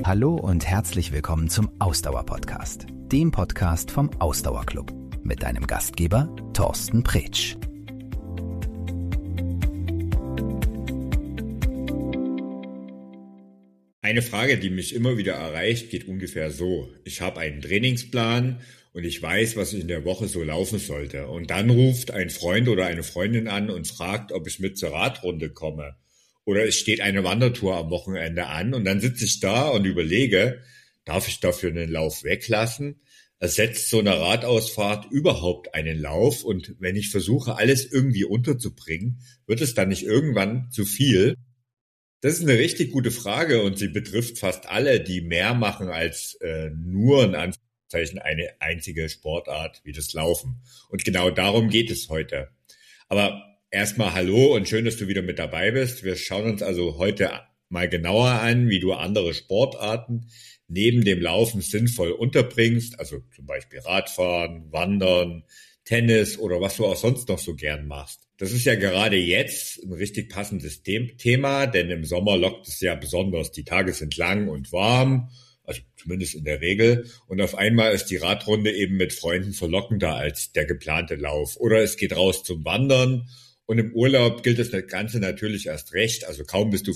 Hallo und herzlich willkommen zum Ausdauer-Podcast, dem Podcast vom Ausdauerclub mit deinem Gastgeber Thorsten Pretsch. Eine Frage, die mich immer wieder erreicht, geht ungefähr so. Ich habe einen Trainingsplan und ich weiß, was ich in der Woche so laufen sollte. Und dann ruft ein Freund oder eine Freundin an und fragt, ob ich mit zur Radrunde komme. Oder es steht eine Wandertour am Wochenende an und dann sitze ich da und überlege, darf ich dafür einen Lauf weglassen? Ersetzt so eine Radausfahrt überhaupt einen Lauf? Und wenn ich versuche, alles irgendwie unterzubringen, wird es dann nicht irgendwann zu viel? Das ist eine richtig gute Frage und sie betrifft fast alle, die mehr machen als nur in Anführungszeichen eine einzige Sportart wie das Laufen. Und genau darum geht es heute. Aber erstmal hallo und schön, dass du wieder mit dabei bist. Wir schauen uns also heute mal genauer an, wie du andere Sportarten neben dem Laufen sinnvoll unterbringst. Also zum Beispiel Radfahren, Wandern, Tennis oder was du auch sonst noch so gern machst. Das ist ja gerade jetzt ein richtig passendes Thema, denn im Sommer lockt es ja besonders. Die Tage sind lang und warm, also zumindest in der Regel. Und auf einmal ist die Radrunde eben mit Freunden verlockender als der geplante Lauf. Oder es geht raus zum Wandern. Und im Urlaub gilt das Ganze natürlich erst recht. Also kaum bist du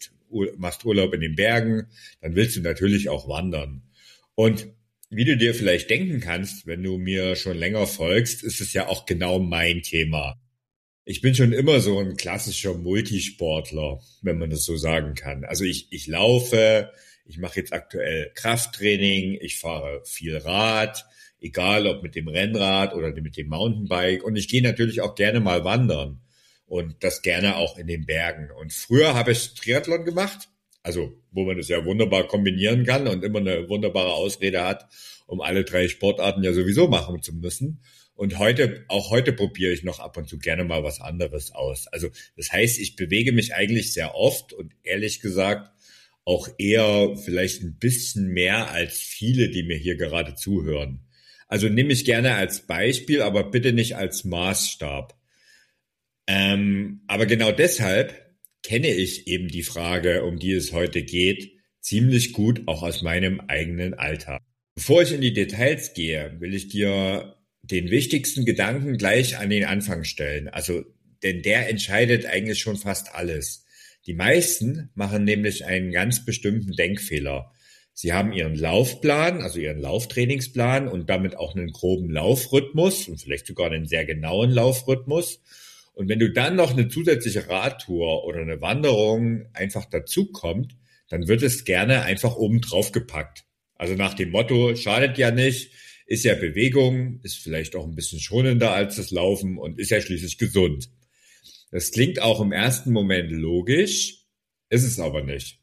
machst Urlaub in den Bergen, dann willst du natürlich auch wandern. Und wie du dir vielleicht denken kannst, wenn du mir schon länger folgst, ist es ja auch genau mein Thema. Ich bin schon immer so ein klassischer Multisportler, wenn man das so sagen kann. Also ich laufe, ich mache jetzt aktuell Krafttraining, ich fahre viel Rad, egal ob mit dem Rennrad oder mit dem Mountainbike. Und ich gehe natürlich auch gerne mal wandern und das gerne auch in den Bergen. Und früher habe ich Triathlon gemacht, also wo man das ja wunderbar kombinieren kann und immer eine wunderbare Ausrede hat, um alle 3 Sportarten ja sowieso machen zu müssen. Und heute probiere ich noch ab und zu gerne mal was anderes aus. Also das heißt, ich bewege mich eigentlich sehr oft und ehrlich gesagt auch eher vielleicht ein bisschen mehr als viele, die mir hier gerade zuhören. Also nehme ich gerne als Beispiel, aber bitte nicht als Maßstab. Aber genau deshalb kenne ich eben die Frage, um die es heute geht, ziemlich gut auch aus meinem eigenen Alltag. Bevor ich in die Details gehe, will ich dir den wichtigsten Gedanken gleich an den Anfang stellen. Also, denn der entscheidet eigentlich schon fast alles. Die meisten machen nämlich einen ganz bestimmten Denkfehler. Sie haben ihren Laufplan, also ihren Lauftrainingsplan und damit auch einen groben Laufrhythmus und vielleicht sogar einen sehr genauen Laufrhythmus. Und wenn du dann noch eine zusätzliche Radtour oder eine Wanderung einfach dazu kommt, dann wird es gerne einfach oben drauf gepackt. Also nach dem Motto, schadet ja nicht, ist ja Bewegung, ist vielleicht auch ein bisschen schonender als das Laufen und ist ja schließlich gesund. Das klingt auch im ersten Moment logisch, ist es aber nicht.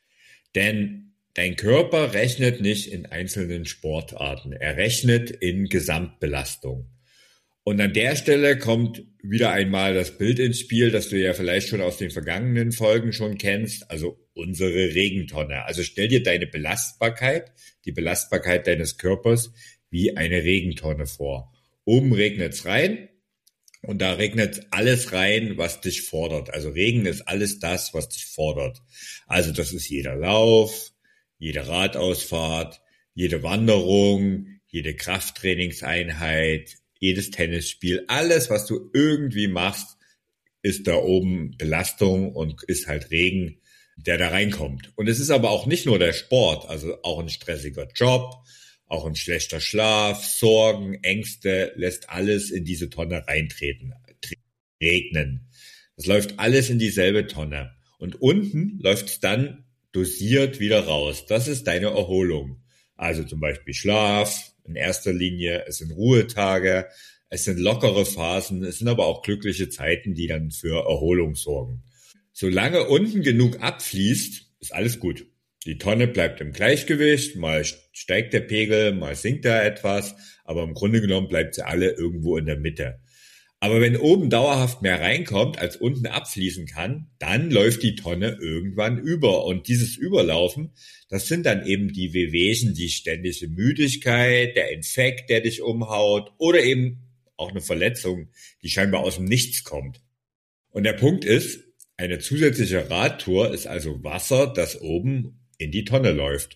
Denn dein Körper rechnet nicht in einzelnen Sportarten, er rechnet in Gesamtbelastung. Und an der Stelle kommt wieder einmal das Bild ins Spiel, das du ja vielleicht schon aus den vergangenen Folgen schon kennst, also unsere Regentonne. Also stell dir deine Belastbarkeit, die Belastbarkeit deines Körpers wie eine Regentonne vor. Oben regnet's rein und da regnet alles rein, was dich fordert. Also Regen ist alles das, was dich fordert. Also das ist jeder Lauf, jede Radausfahrt, jede Wanderung, jede Krafttrainingseinheit, jedes Tennisspiel, alles, was du irgendwie machst, ist da oben Belastung und ist halt Regen, der da reinkommt. Und es ist aber auch nicht nur der Sport, also auch ein stressiger Job, auch ein schlechter Schlaf, Sorgen, Ängste, lässt alles in diese Tonne reintreten, regnen. Das läuft alles in dieselbe Tonne. Und unten läuft es dann dosiert wieder raus. Das ist deine Erholung. Also zum Beispiel Schlaf, in erster Linie, es sind Ruhetage, es sind lockere Phasen, es sind aber auch glückliche Zeiten, die dann für Erholung sorgen. Solange unten genug abfließt, ist alles gut. Die Tonne bleibt im Gleichgewicht, mal steigt der Pegel, mal sinkt er etwas, aber im Grunde genommen bleibt sie alle irgendwo in der Mitte. Aber wenn oben dauerhaft mehr reinkommt, als unten abfließen kann, dann läuft die Tonne irgendwann über. Und dieses Überlaufen, das sind dann eben die Wehwehchen, die ständige Müdigkeit, der Infekt, der dich umhaut oder eben auch eine Verletzung, die scheinbar aus dem Nichts kommt. Und der Punkt ist, eine zusätzliche Radtour ist also Wasser, das oben in die Tonne läuft.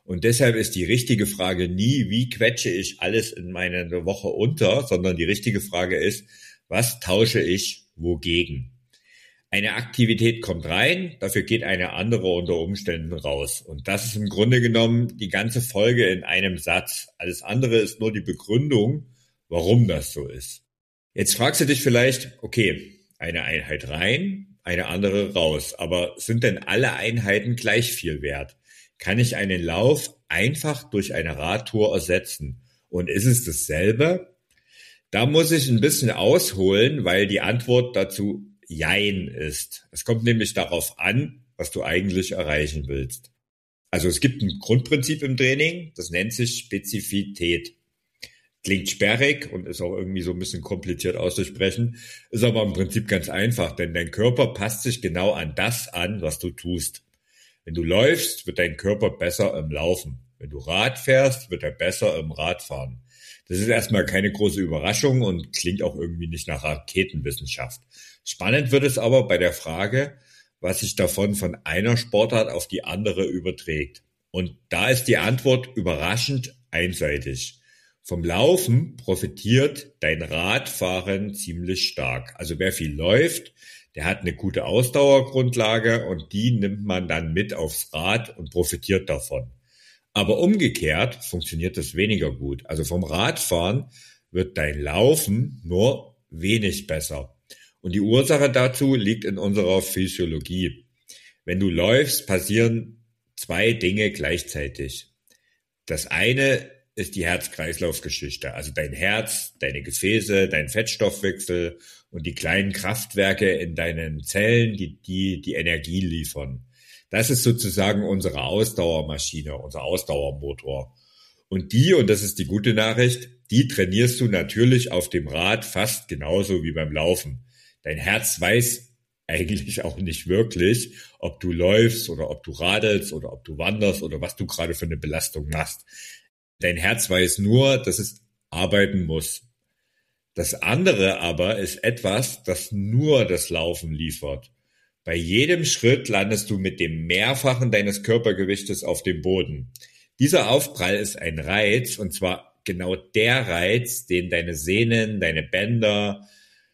Und deshalb ist die richtige Frage nie, wie quetsche ich alles in meine Woche unter, sondern die richtige Frage ist, was tausche ich wogegen? Eine Aktivität kommt rein, dafür geht eine andere unter Umständen raus. Und das ist im Grunde genommen die ganze Folge in einem Satz. Alles andere ist nur die Begründung, warum das so ist. Jetzt fragst du dich vielleicht, okay, eine Einheit rein, eine andere raus. Aber sind denn alle Einheiten gleich viel wert? Kann ich einen Lauf einfach durch eine Radtour ersetzen? Und ist es dasselbe? Da muss ich ein bisschen ausholen, weil die Antwort dazu Jein ist. Es kommt nämlich darauf an, was du eigentlich erreichen willst. Also es gibt ein Grundprinzip im Training, das nennt sich Spezifität. Klingt sperrig und ist auch irgendwie so ein bisschen kompliziert auszusprechen, ist aber im Prinzip ganz einfach, denn dein Körper passt sich genau an das an, was du tust. Wenn du läufst, wird dein Körper besser im Laufen. Wenn du Rad fährst, wird er besser im Radfahren. Das ist erstmal keine große Überraschung und klingt auch irgendwie nicht nach Raketenwissenschaft. Spannend wird es aber bei der Frage, was sich davon von einer Sportart auf die andere überträgt. Und da ist die Antwort überraschend einseitig. Vom Laufen profitiert dein Radfahren ziemlich stark. Also wer viel läuft, der hat eine gute Ausdauergrundlage und die nimmt man dann mit aufs Rad und profitiert davon. Aber umgekehrt funktioniert das weniger gut. Also vom Radfahren wird dein Laufen nur wenig besser. Und die Ursache dazu liegt in unserer Physiologie. Wenn du läufst, passieren zwei Dinge gleichzeitig. Das eine ist die Herz-Kreislauf-Geschichte. Also dein Herz, deine Gefäße, dein Fettstoffwechsel und die kleinen Kraftwerke in deinen Zellen, die Energie liefern. Das ist sozusagen unsere Ausdauermaschine, unser Ausdauermotor. Und das ist die gute Nachricht, die trainierst du natürlich auf dem Rad fast genauso wie beim Laufen. Dein Herz weiß eigentlich auch nicht wirklich, ob du läufst oder ob du radelst oder ob du wanderst oder was du gerade für eine Belastung machst. Dein Herz weiß nur, dass es arbeiten muss. Das andere aber ist etwas, das nur das Laufen liefert. Bei jedem Schritt landest du mit dem Mehrfachen deines Körpergewichtes auf dem Boden. Dieser Aufprall ist ein Reiz, und zwar genau der Reiz, den deine Sehnen, deine Bänder,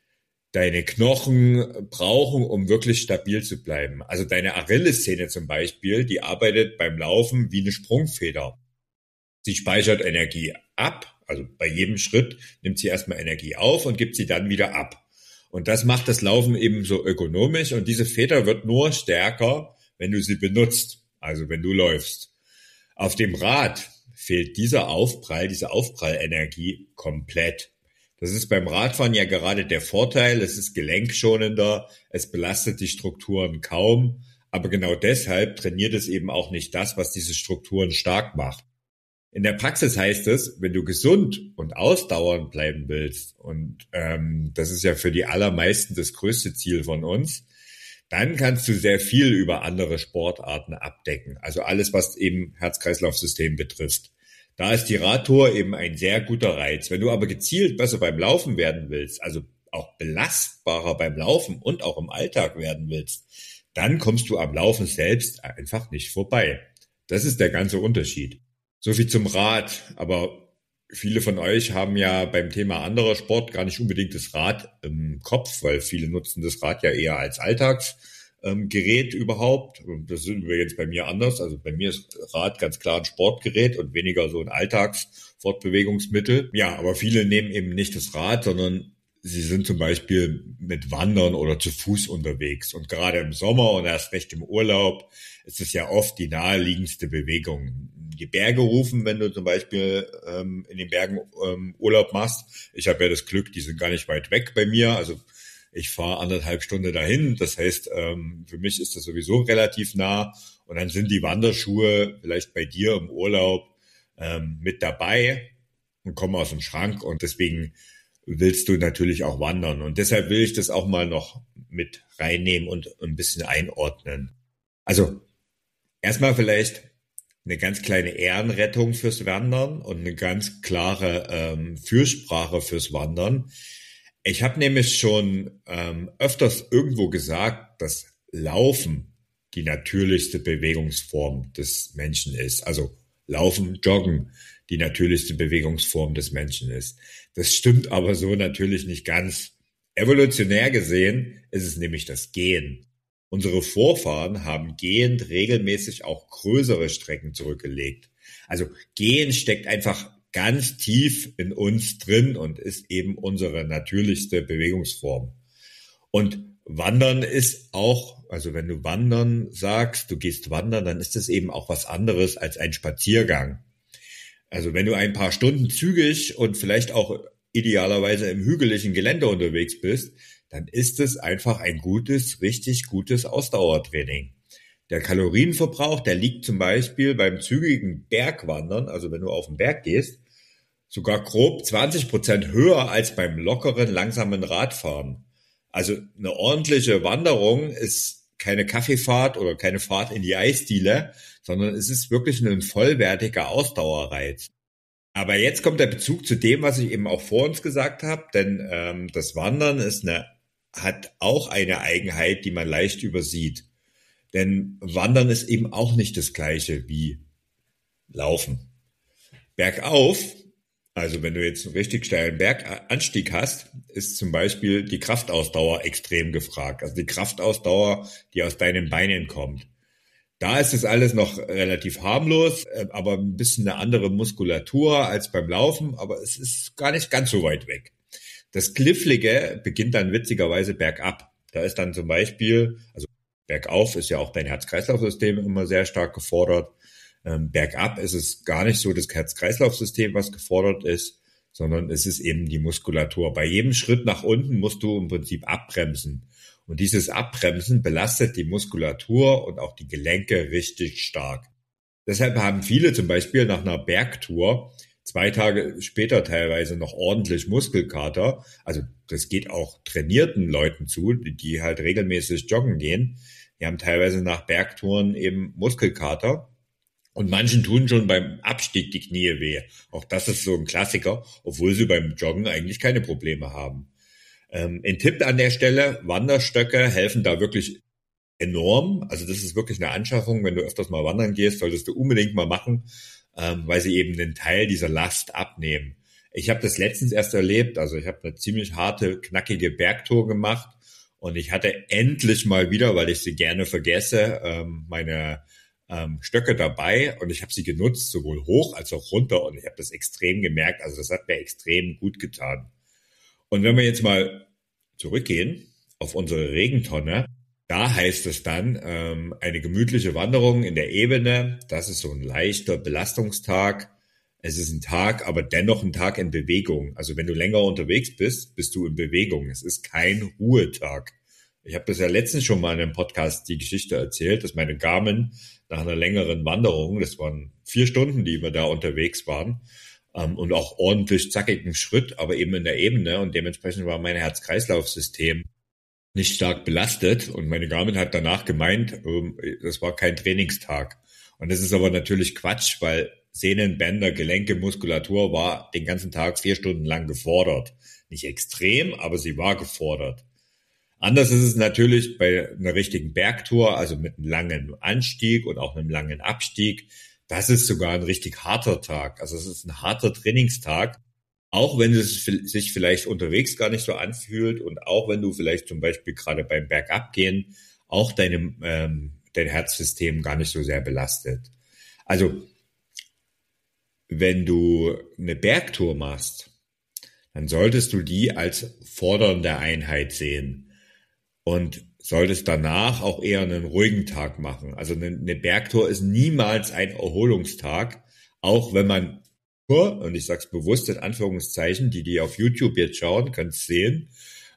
deine Knochen brauchen, um wirklich stabil zu bleiben. Also deine Achillessehne zum Beispiel, die arbeitet beim Laufen wie eine Sprungfeder. Sie speichert Energie ab, also bei jedem Schritt nimmt sie erstmal Energie auf und gibt sie dann wieder ab. Und das macht das Laufen eben so ökonomisch und diese Feder wird nur stärker, wenn du sie benutzt, also wenn du läufst. Auf dem Rad fehlt diese Aufprallenergie komplett. Das ist beim Radfahren ja gerade der Vorteil, es ist gelenkschonender, es belastet die Strukturen kaum, aber genau deshalb trainiert es eben auch nicht das, was diese Strukturen stark macht. In der Praxis heißt es, wenn du gesund und ausdauernd bleiben willst, und das ist ja für die allermeisten das größte Ziel von uns, dann kannst du sehr viel über andere Sportarten abdecken. Also alles, was eben Herz-Kreislauf-System betrifft. Da ist die Radtour eben ein sehr guter Reiz. Wenn du aber gezielt besser beim Laufen werden willst, also auch belastbarer beim Laufen und auch im Alltag werden willst, dann kommst du am Laufen selbst einfach nicht vorbei. Das ist der ganze Unterschied. So viel zum Rad, aber viele von euch haben ja beim Thema anderer Sport gar nicht unbedingt das Rad im Kopf, weil viele nutzen das Rad ja eher als Alltagsgerät überhaupt. Und das sind wir jetzt bei mir anders. Also bei mir ist Rad ganz klar ein Sportgerät und weniger so ein Alltagsfortbewegungsmittel. Ja, aber viele nehmen eben nicht das Rad, sondern sie sind zum Beispiel mit Wandern oder zu Fuß unterwegs. Und gerade im Sommer und erst recht im Urlaub ist es ja oft die naheliegendste Bewegung. Die Berge rufen, wenn du zum Beispiel in den Bergen Urlaub machst. Ich habe ja das Glück, die sind gar nicht weit weg bei mir. Also ich fahre 1,5 Stunden dahin. Das heißt, für mich ist das sowieso relativ nah. Und dann sind die Wanderschuhe vielleicht bei dir im Urlaub mit dabei und kommen aus dem Schrank. Und deswegen willst du natürlich auch wandern. Und deshalb will ich das auch mal noch mit reinnehmen und ein bisschen einordnen. Also erstmal vielleicht eine ganz kleine Ehrenrettung fürs Wandern und eine ganz klare Fürsprache fürs Wandern. Ich habe nämlich schon öfters irgendwo gesagt, dass Laufen die natürlichste Bewegungsform des Menschen ist. Also Laufen, Joggen die natürlichste Bewegungsform des Menschen ist. Das stimmt aber so natürlich nicht ganz. Evolutionär gesehen ist es nämlich das Gehen. Unsere Vorfahren haben gehend regelmäßig auch größere Strecken zurückgelegt. Also Gehen steckt einfach ganz tief in uns drin und ist eben unsere natürlichste Bewegungsform. Und Wandern ist auch, also wenn du Wandern sagst, du gehst wandern, dann ist das eben auch was anderes als ein Spaziergang. Also wenn du ein paar Stunden zügig und vielleicht auch idealerweise im hügeligen Gelände unterwegs bist, dann ist es einfach ein gutes, richtig gutes Ausdauertraining. Der Kalorienverbrauch, der liegt zum Beispiel beim zügigen Bergwandern, also wenn du auf den Berg gehst, sogar grob 20% höher als beim lockeren, langsamen Radfahren. Also eine ordentliche Wanderung ist keine Kaffeefahrt oder keine Fahrt in die Eisdiele, sondern es ist wirklich ein vollwertiger Ausdauerreiz. Aber jetzt kommt der Bezug zu dem, was ich eben auch vor uns gesagt habe, denn das Wandern hat auch eine Eigenheit, die man leicht übersieht. Denn Wandern ist eben auch nicht das Gleiche wie Laufen. Bergauf, also wenn du jetzt einen richtig steilen Berganstieg hast, ist zum Beispiel die Kraftausdauer extrem gefragt. Also die Kraftausdauer, die aus deinen Beinen kommt. Da ist es alles noch relativ harmlos, aber ein bisschen eine andere Muskulatur als beim Laufen, aber es ist gar nicht ganz so weit weg. Das Knifflige beginnt dann witzigerweise bergab. Da ist dann zum Beispiel, also bergauf ist ja auch dein Herz-Kreislauf-System immer sehr stark gefordert. Bergab ist es gar nicht so das Herz-Kreislauf-System, was gefordert ist, sondern es ist eben die Muskulatur. Bei jedem Schritt nach unten musst du im Prinzip abbremsen. Und dieses Abbremsen belastet die Muskulatur und auch die Gelenke richtig stark. Deshalb haben viele zum Beispiel nach einer Bergtour 2 Tage später teilweise noch ordentlich Muskelkater. Also das geht auch trainierten Leuten zu, die halt regelmäßig joggen gehen. Die haben teilweise nach Bergtouren eben Muskelkater. Und manchen tun schon beim Abstieg die Knie weh. Auch das ist so ein Klassiker, obwohl sie beim Joggen eigentlich keine Probleme haben. Ein Tipp an der Stelle, Wanderstöcke helfen da wirklich enorm. Also das ist wirklich eine Anschaffung. Wenn du öfters mal wandern gehst, solltest du unbedingt mal machen, weil sie eben einen Teil dieser Last abnehmen. Ich habe das letztens erst erlebt. Also ich habe eine ziemlich harte, knackige Bergtour gemacht und ich hatte endlich mal wieder, weil ich sie gerne vergesse, meine Stöcke dabei und ich habe sie genutzt, sowohl hoch als auch runter und ich habe das extrem gemerkt. Also das hat mir extrem gut getan. Und wenn wir jetzt mal zurückgehen auf unsere Regentonne, da heißt es dann eine gemütliche Wanderung in der Ebene. Das ist so ein leichter Belastungstag. Es ist ein Tag, aber dennoch ein Tag in Bewegung. Also wenn du länger unterwegs bist, bist du in Bewegung. Es ist kein Ruhetag. Ich habe das ja letztens schon mal in einem Podcast die Geschichte erzählt, dass meine Garmin nach einer längeren Wanderung, das waren 4 Stunden, die wir da unterwegs waren, und auch ordentlich zackigen Schritt, aber eben in der Ebene und dementsprechend war mein Herz-Kreislauf-System nicht stark belastet und meine Garmin hat danach gemeint, das war kein Trainingstag. Und das ist aber natürlich Quatsch, weil Sehnen, Bänder, Gelenke, Muskulatur war den ganzen Tag 4 Stunden lang gefordert. Nicht extrem, aber sie war gefordert. Anders ist es natürlich bei einer richtigen Bergtour, also mit einem langen Anstieg und auch einem langen Abstieg. Das ist sogar ein richtig harter Tag. Also es ist ein harter Trainingstag, auch wenn es sich vielleicht unterwegs gar nicht so anfühlt und auch wenn du vielleicht zum Beispiel gerade beim Bergabgehen auch dein Herzsystem gar nicht so sehr belastet. Also wenn du eine Bergtour machst, dann solltest du die als fordernde Einheit sehen und solltest danach auch eher einen ruhigen Tag machen. Also eine Bergtour ist niemals ein Erholungstag, auch wenn man nur, und ich sage es bewusst in Anführungszeichen, die auf YouTube jetzt schauen, können es sehen,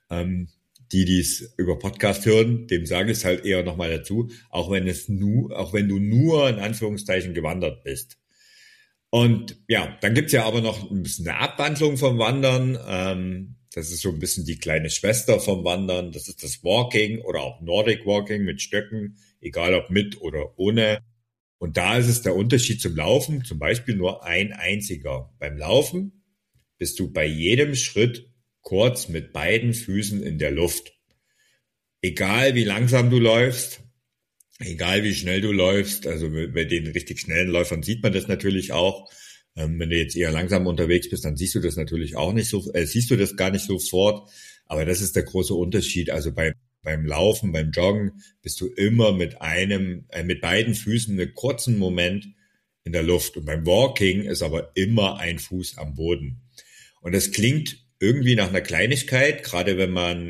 die es über Podcast hören, dem sage ich es halt eher nochmal dazu, auch wenn du nur in Anführungszeichen gewandert bist. Und ja, dann gibt's ja aber noch ein bisschen eine Abwandlung vom Wandern. Das ist so ein bisschen die kleine Schwester vom Wandern. Das ist das Walking oder auch Nordic Walking mit Stöcken, egal ob mit oder ohne. Und da ist es der Unterschied zum Laufen, zum Beispiel nur ein einziger. Beim Laufen bist du bei jedem Schritt kurz mit beiden Füßen in der Luft. Egal wie langsam du läufst, egal wie schnell du läufst, also bei den richtig schnellen Läufern sieht man das natürlich auch. Wenn du jetzt eher langsam unterwegs bist, dann siehst du das natürlich auch nicht so, siehst du das gar nicht sofort. Aber das ist der große Unterschied. Also beim Laufen, beim Joggen bist du immer mit beiden Füßen einen kurzen Moment in der Luft. Und beim Walking ist aber immer ein Fuß am Boden. Und das klingt irgendwie nach einer Kleinigkeit, gerade wenn man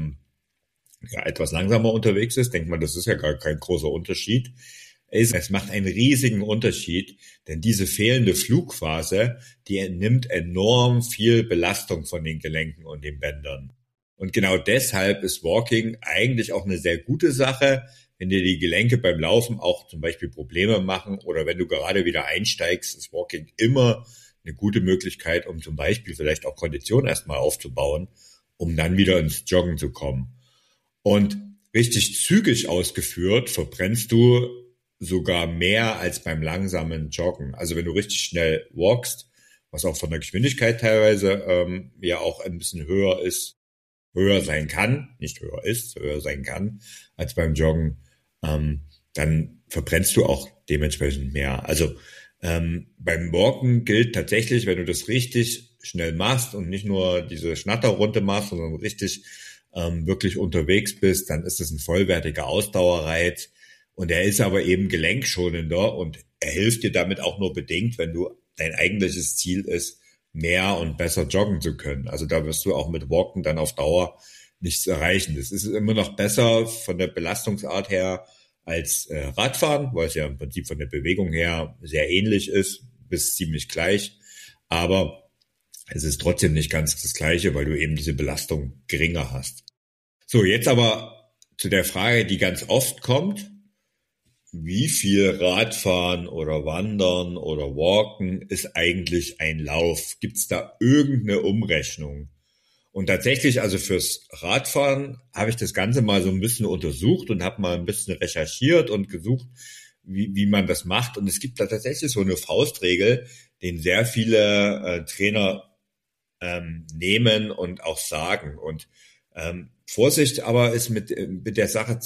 etwas langsamer unterwegs ist, denkt man, das ist ja gar kein großer Unterschied. Es macht einen riesigen Unterschied, denn diese fehlende Flugphase, die entnimmt enorm viel Belastung von den Gelenken und den Bändern. Und genau deshalb ist Walking eigentlich auch eine sehr gute Sache, wenn dir die Gelenke beim Laufen auch zum Beispiel Probleme machen oder wenn du gerade wieder einsteigst, ist Walking immer eine gute Möglichkeit, um zum Beispiel vielleicht auch Kondition erstmal aufzubauen, um dann wieder ins Joggen zu kommen. Und richtig zügig ausgeführt verbrennst du sogar mehr als beim langsamen Joggen. Also wenn du richtig schnell walkst, was auch von der Geschwindigkeit teilweise ja auch ein bisschen höher sein kann, nicht höher ist, höher sein kann als beim Joggen, dann verbrennst du auch dementsprechend mehr. Also beim Walken gilt tatsächlich, wenn du das richtig schnell machst und nicht nur diese Schnatterrunde machst, sondern richtig wirklich unterwegs bist, dann ist es ein vollwertiger Ausdauerreiz. Und er ist aber eben gelenkschonender und er hilft dir damit auch nur bedingt, wenn du dein eigentliches Ziel ist, mehr und besser joggen zu können. Also da wirst du auch mit Walken dann auf Dauer nichts erreichen. Das ist immer noch besser von der Belastungsart her als Radfahren, weil es ja im Prinzip von der Bewegung her sehr ähnlich ist, bis ziemlich gleich. Aber es ist trotzdem nicht ganz das Gleiche, weil du eben diese Belastung geringer hast. So, jetzt aber zu der Frage, die ganz oft kommt. Wie viel Radfahren oder Wandern oder Walken ist eigentlich ein Lauf? Gibt es da irgendeine Umrechnung? Und tatsächlich, also fürs Radfahren habe ich das Ganze mal so ein bisschen untersucht und habe mal ein bisschen recherchiert und gesucht, wie man das macht. Und es gibt da tatsächlich so eine Faustregel, den sehr viele Trainer nehmen und auch sagen. Und Vorsicht aber ist mit der Sache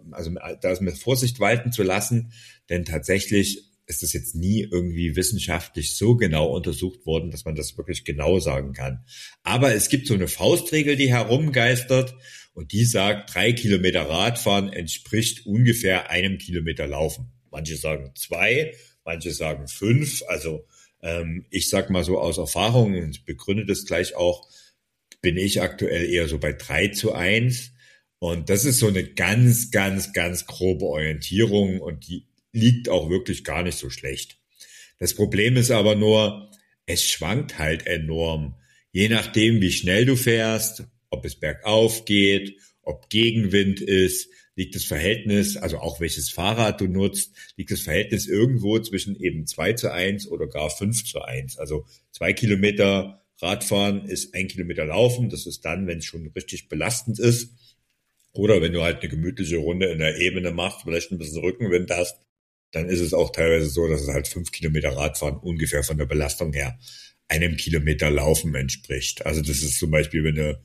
da ist mit Vorsicht walten zu lassen, denn tatsächlich ist es jetzt nie irgendwie wissenschaftlich so genau untersucht worden, dass man das wirklich genau sagen kann. Aber es gibt so eine Faustregel, die herumgeistert und die sagt, 3 Kilometer Radfahren entspricht ungefähr 1 Kilometer Laufen. Manche sagen 2, manche sagen 5. Also ich sag mal so aus Erfahrung und begründe das gleich auch, bin ich aktuell eher so bei 3:1. Und das ist so eine ganz, ganz, ganz grobe Orientierung und die liegt auch wirklich gar nicht so schlecht. Das Problem ist aber nur, es schwankt halt enorm. Je nachdem, wie schnell du fährst, ob es bergauf geht, ob Gegenwind ist, liegt das Verhältnis, also auch welches Fahrrad du nutzt, liegt das Verhältnis irgendwo zwischen eben 2:1 oder gar 5:1. Also 2 Kilometer Radfahren ist 1 Kilometer Laufen. Das ist dann, wenn es schon richtig belastend ist. Oder wenn du halt eine gemütliche Runde in der Ebene machst, vielleicht ein bisschen Rückenwind hast, dann ist es auch teilweise so, dass es halt 5 Kilometer Radfahren ungefähr von der Belastung her 1 Kilometer Laufen entspricht. Also das ist zum Beispiel, wenn du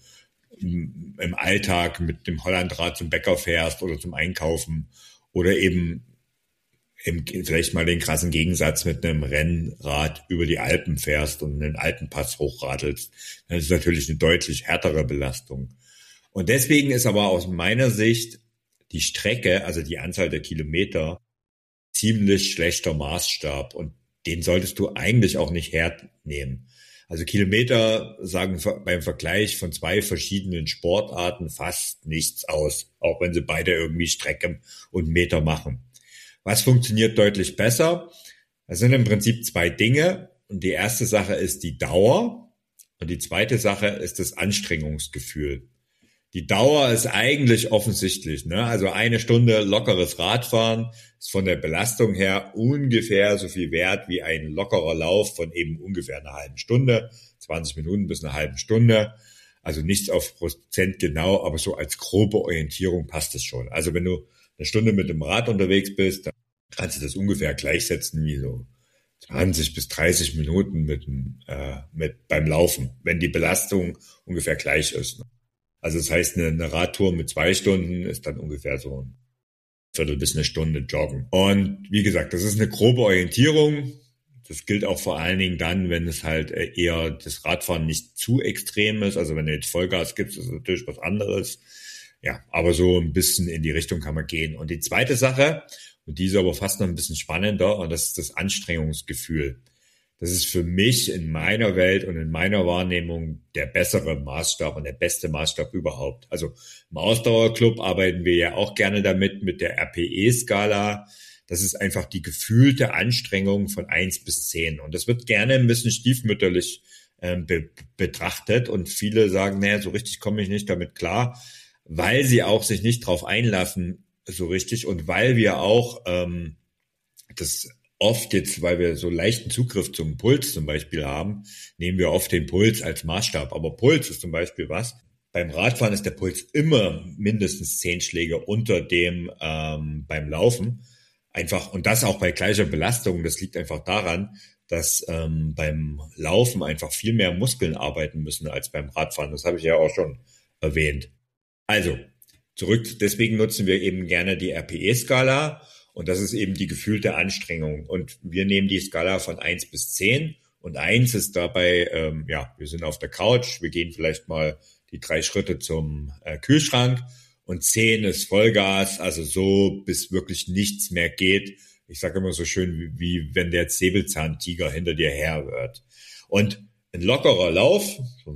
im Alltag mit dem Hollandrad zum Bäcker fährst oder zum Einkaufen oder eben vielleicht mal den krassen Gegensatz mit einem Rennrad über die Alpen fährst und einen Alpenpass hochradelst, dann ist es natürlich eine deutlich härtere Belastung. Und deswegen ist aber aus meiner Sicht die Strecke, also die Anzahl der Kilometer, ziemlich schlechter Maßstab und den solltest du eigentlich auch nicht hernehmen. Also Kilometer sagen beim Vergleich von 2 verschiedenen Sportarten fast nichts aus, auch wenn sie beide irgendwie Strecke und Meter machen. Was funktioniert deutlich besser? Das sind im Prinzip 2 Dinge. Und die erste Sache ist die Dauer. Und die zweite Sache ist das Anstrengungsgefühl. Die Dauer ist eigentlich offensichtlich, ne? Also 1 Stunde lockeres Radfahren ist von der Belastung her ungefähr so viel wert wie ein lockerer Lauf von eben ungefähr einer halben Stunde, 20 Minuten bis eine halbe Stunde. Also nichts auf Prozent genau, aber so als grobe Orientierung passt es schon. Also wenn du 1 Stunde mit dem Rad unterwegs bist, dann kannst du das ungefähr gleichsetzen wie so 20 bis 30 Minuten beim Laufen, wenn die Belastung ungefähr gleich ist. Also das heißt, eine Radtour mit 2 Stunden ist dann ungefähr so Viertel bis eine Stunde joggen. Und wie gesagt, das ist eine grobe Orientierung. Das gilt auch vor allen Dingen dann, wenn es halt eher das Radfahren nicht zu extrem ist. Also wenn du jetzt Vollgas gibst, ist das natürlich was anderes. Ja, aber so ein bisschen in die Richtung kann man gehen. Und die zweite Sache, und die ist aber fast noch ein bisschen spannender, und das ist das Anstrengungsgefühl. Das ist für mich in meiner Welt und in meiner Wahrnehmung der bessere Maßstab und der beste Maßstab überhaupt. Also im Ausdauerclub arbeiten wir ja auch gerne damit, mit der RPE-Skala. Das ist einfach die gefühlte Anstrengung von 1 bis 10. Und das wird gerne ein bisschen stiefmütterlich betrachtet. Und viele sagen, naja, so richtig komme ich nicht damit klar, weil sie auch sich nicht drauf einlassen so richtig und weil wir auch das oft jetzt, weil wir so leichten Zugriff zum Puls zum Beispiel haben, nehmen wir oft den Puls als Maßstab. Aber Puls ist zum Beispiel was. Beim Radfahren ist der Puls immer mindestens 10 Schläge unter dem beim Laufen. Einfach, und das auch bei gleicher Belastung. Das liegt einfach daran, dass beim Laufen einfach viel mehr Muskeln arbeiten müssen als beim Radfahren. Das habe ich ja auch schon erwähnt. Also, zurück, deswegen nutzen wir eben gerne die RPE-Skala. Und das ist eben die gefühlte Anstrengung. Und wir nehmen die Skala von 1 bis 10. Und 1 ist dabei, wir sind auf der Couch, wir gehen vielleicht mal die 3 Schritte zum Kühlschrank. Und 10 ist Vollgas, also so, bis wirklich nichts mehr geht. Ich sage immer so schön, wie wenn der Säbelzahntiger hinter dir her wird. Und ein lockerer Lauf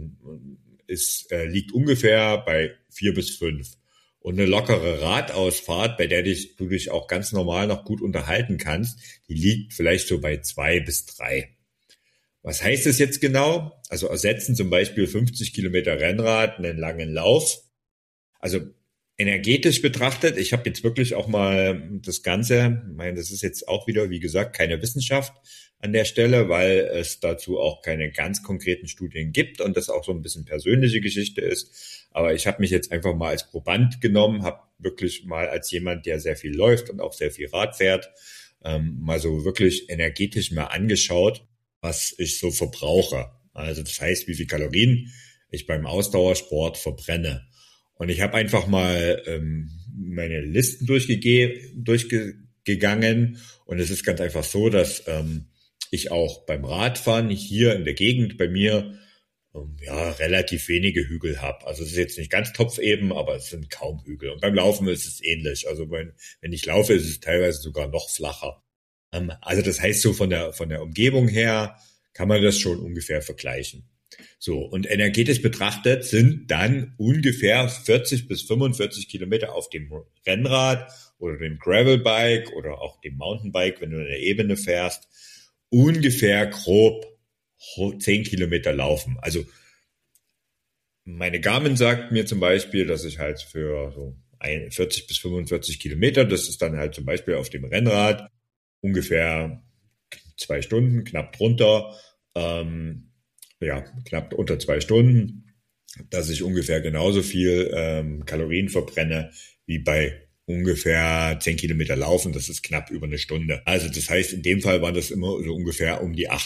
liegt ungefähr bei 4 bis 5. Und eine lockere Radausfahrt, bei der du dich auch ganz normal noch gut unterhalten kannst, die liegt vielleicht so bei 2 bis 3. Was heißt das jetzt genau? Also ersetzen zum Beispiel 50 Kilometer Rennrad einen langen Lauf. Also energetisch betrachtet, ich habe jetzt wirklich auch mal das Ganze, ich meine, das ist jetzt auch wieder, wie gesagt, keine Wissenschaft an der Stelle, weil es dazu auch keine ganz konkreten Studien gibt und das auch so ein bisschen persönliche Geschichte ist. Aber ich habe mich jetzt einfach mal als Proband genommen, habe wirklich mal als jemand, der sehr viel läuft und auch sehr viel Rad fährt, mal so wirklich energetisch mal angeschaut, was ich so verbrauche. Also das heißt, wie viel Kalorien ich beim Ausdauersport verbrenne. Und ich habe einfach mal meine Listen durchgegangen und es ist ganz einfach so, dass ich auch beim Radfahren hier in der Gegend bei mir relativ wenige Hügel habe. Also es ist jetzt nicht ganz topfeben, aber es sind kaum Hügel. Und beim Laufen ist es ähnlich. Also wenn ich laufe, ist es teilweise sogar noch flacher. Also das heißt so von der Umgebung her kann man das schon ungefähr vergleichen. So, und energetisch betrachtet sind dann ungefähr 40 bis 45 Kilometer auf dem Rennrad oder dem Gravelbike oder auch dem Mountainbike, wenn du in der Ebene fährst, ungefähr grob 10 Kilometer laufen. Also meine Garmin sagt mir zum Beispiel, dass ich halt für so 40 bis 45 Kilometer, das ist dann halt zum Beispiel auf dem Rennrad ungefähr 2 Stunden, knapp drunter, knapp unter 2 Stunden, dass ich ungefähr genauso viel Kalorien verbrenne wie bei ungefähr 10 Kilometer laufen, das ist knapp über eine Stunde. Also das heißt, in dem Fall waren das immer so ungefähr um die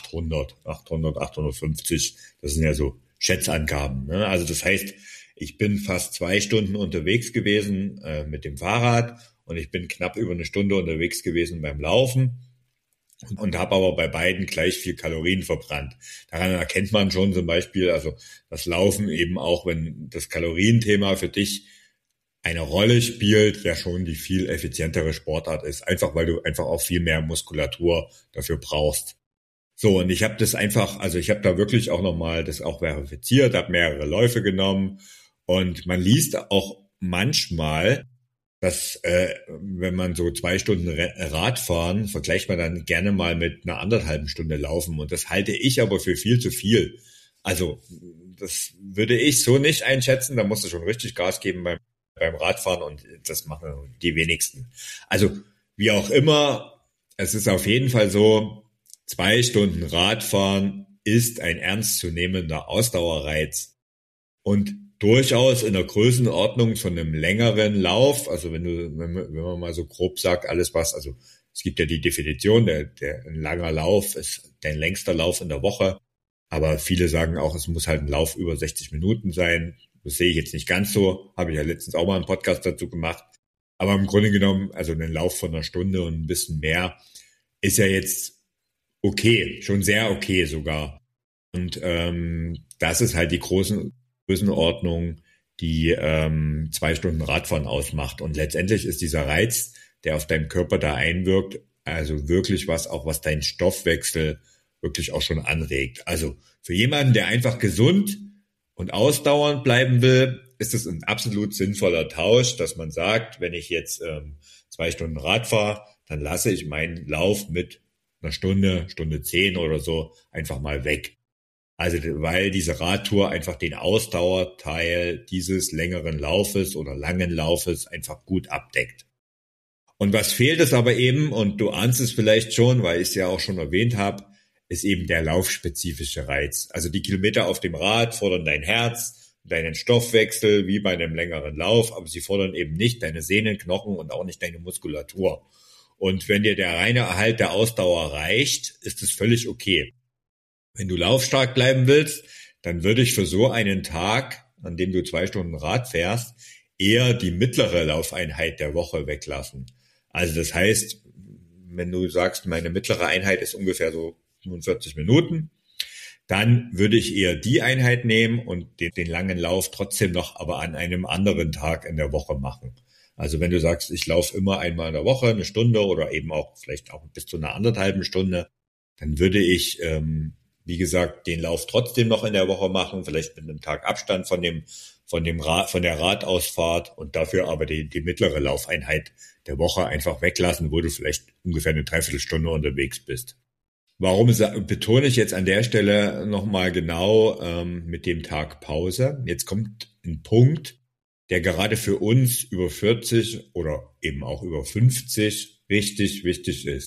850. Das sind ja so Schätzangaben. Ne? Also das heißt, ich bin fast 2 Stunden unterwegs gewesen mit dem Fahrrad und ich bin knapp über eine Stunde unterwegs gewesen beim Laufen und habe aber bei beiden gleich viel Kalorien verbrannt. Daran erkennt man schon zum Beispiel, also das Laufen eben auch, wenn das Kalorienthema für dich eine Rolle spielt, ja schon die viel effizientere Sportart ist, einfach weil du einfach auch viel mehr Muskulatur dafür brauchst. So, und ich habe das einfach, also ich habe da wirklich auch nochmal das auch verifiziert, habe mehrere Läufe genommen und man liest auch manchmal, dass wenn man so 2 Stunden Rad fahren, vergleicht man dann gerne mal mit einer 1,5 Stunde Laufen und das halte ich aber für viel zu viel. Also das würde ich so nicht einschätzen, da musst du schon richtig Gas geben beim Radfahren und das machen die wenigsten. Also wie auch immer, es ist auf jeden Fall so, 2 Stunden Radfahren ist ein ernstzunehmender Ausdauerreiz und durchaus in der Größenordnung von einem längeren Lauf. Also wenn man mal so grob sagt, alles was, also es gibt ja die Definition, ein langer Lauf ist dein längster Lauf in der Woche, aber viele sagen auch, es muss halt ein Lauf über 60 Minuten sein. Das sehe ich jetzt nicht ganz so, habe ich ja letztens auch mal einen Podcast dazu gemacht. Aber im Grunde genommen, also ein Lauf von einer Stunde und ein bisschen mehr ist ja jetzt okay, schon sehr okay sogar. Und das ist halt die Größenordnung, die 2 Stunden Radfahren ausmacht. Und letztendlich ist dieser Reiz, der auf deinem Körper da einwirkt, also wirklich was deinen Stoffwechsel wirklich auch schon anregt. Also für jemanden, der einfach gesund und ausdauernd bleiben will, ist es ein absolut sinnvoller Tausch, dass man sagt, wenn ich jetzt 2 Stunden Rad fahre, dann lasse ich meinen Lauf mit einer Stunde 10 oder so einfach mal weg. Also weil diese Radtour einfach den Ausdauerteil dieses längeren Laufes oder langen Laufes einfach gut abdeckt. Und was fehlt es aber eben, und du ahnst es vielleicht schon, weil ich es ja auch schon erwähnt habe, ist eben der laufspezifische Reiz. Also die Kilometer auf dem Rad fordern dein Herz, deinen Stoffwechsel wie bei einem längeren Lauf, aber sie fordern eben nicht deine Sehnen, Knochen und auch nicht deine Muskulatur. Und wenn dir der reine Erhalt der Ausdauer reicht, ist es völlig okay. Wenn du laufstark bleiben willst, dann würde ich für so einen Tag, an dem du 2 Stunden Rad fährst, eher die mittlere Laufeinheit der Woche weglassen. Also das heißt, wenn du sagst, meine mittlere Einheit ist ungefähr so 45 Minuten, dann würde ich eher die Einheit nehmen und den langen Lauf trotzdem noch aber an einem anderen Tag in der Woche machen. Also wenn du sagst, ich laufe immer einmal in der Woche 1 Stunde oder eben auch vielleicht auch bis zu einer 1,5 Stunde, dann würde ich, wie gesagt, den Lauf trotzdem noch in der Woche machen, vielleicht mit einem Tag Abstand von der Radausfahrt und dafür aber die mittlere Laufeinheit der Woche einfach weglassen, wo du vielleicht ungefähr eine Dreiviertelstunde unterwegs bist. Warum betone ich jetzt an der Stelle nochmal genau mit dem Tag Pause? Jetzt kommt ein Punkt, der gerade für uns über 40 oder eben auch über 50 richtig wichtig ist.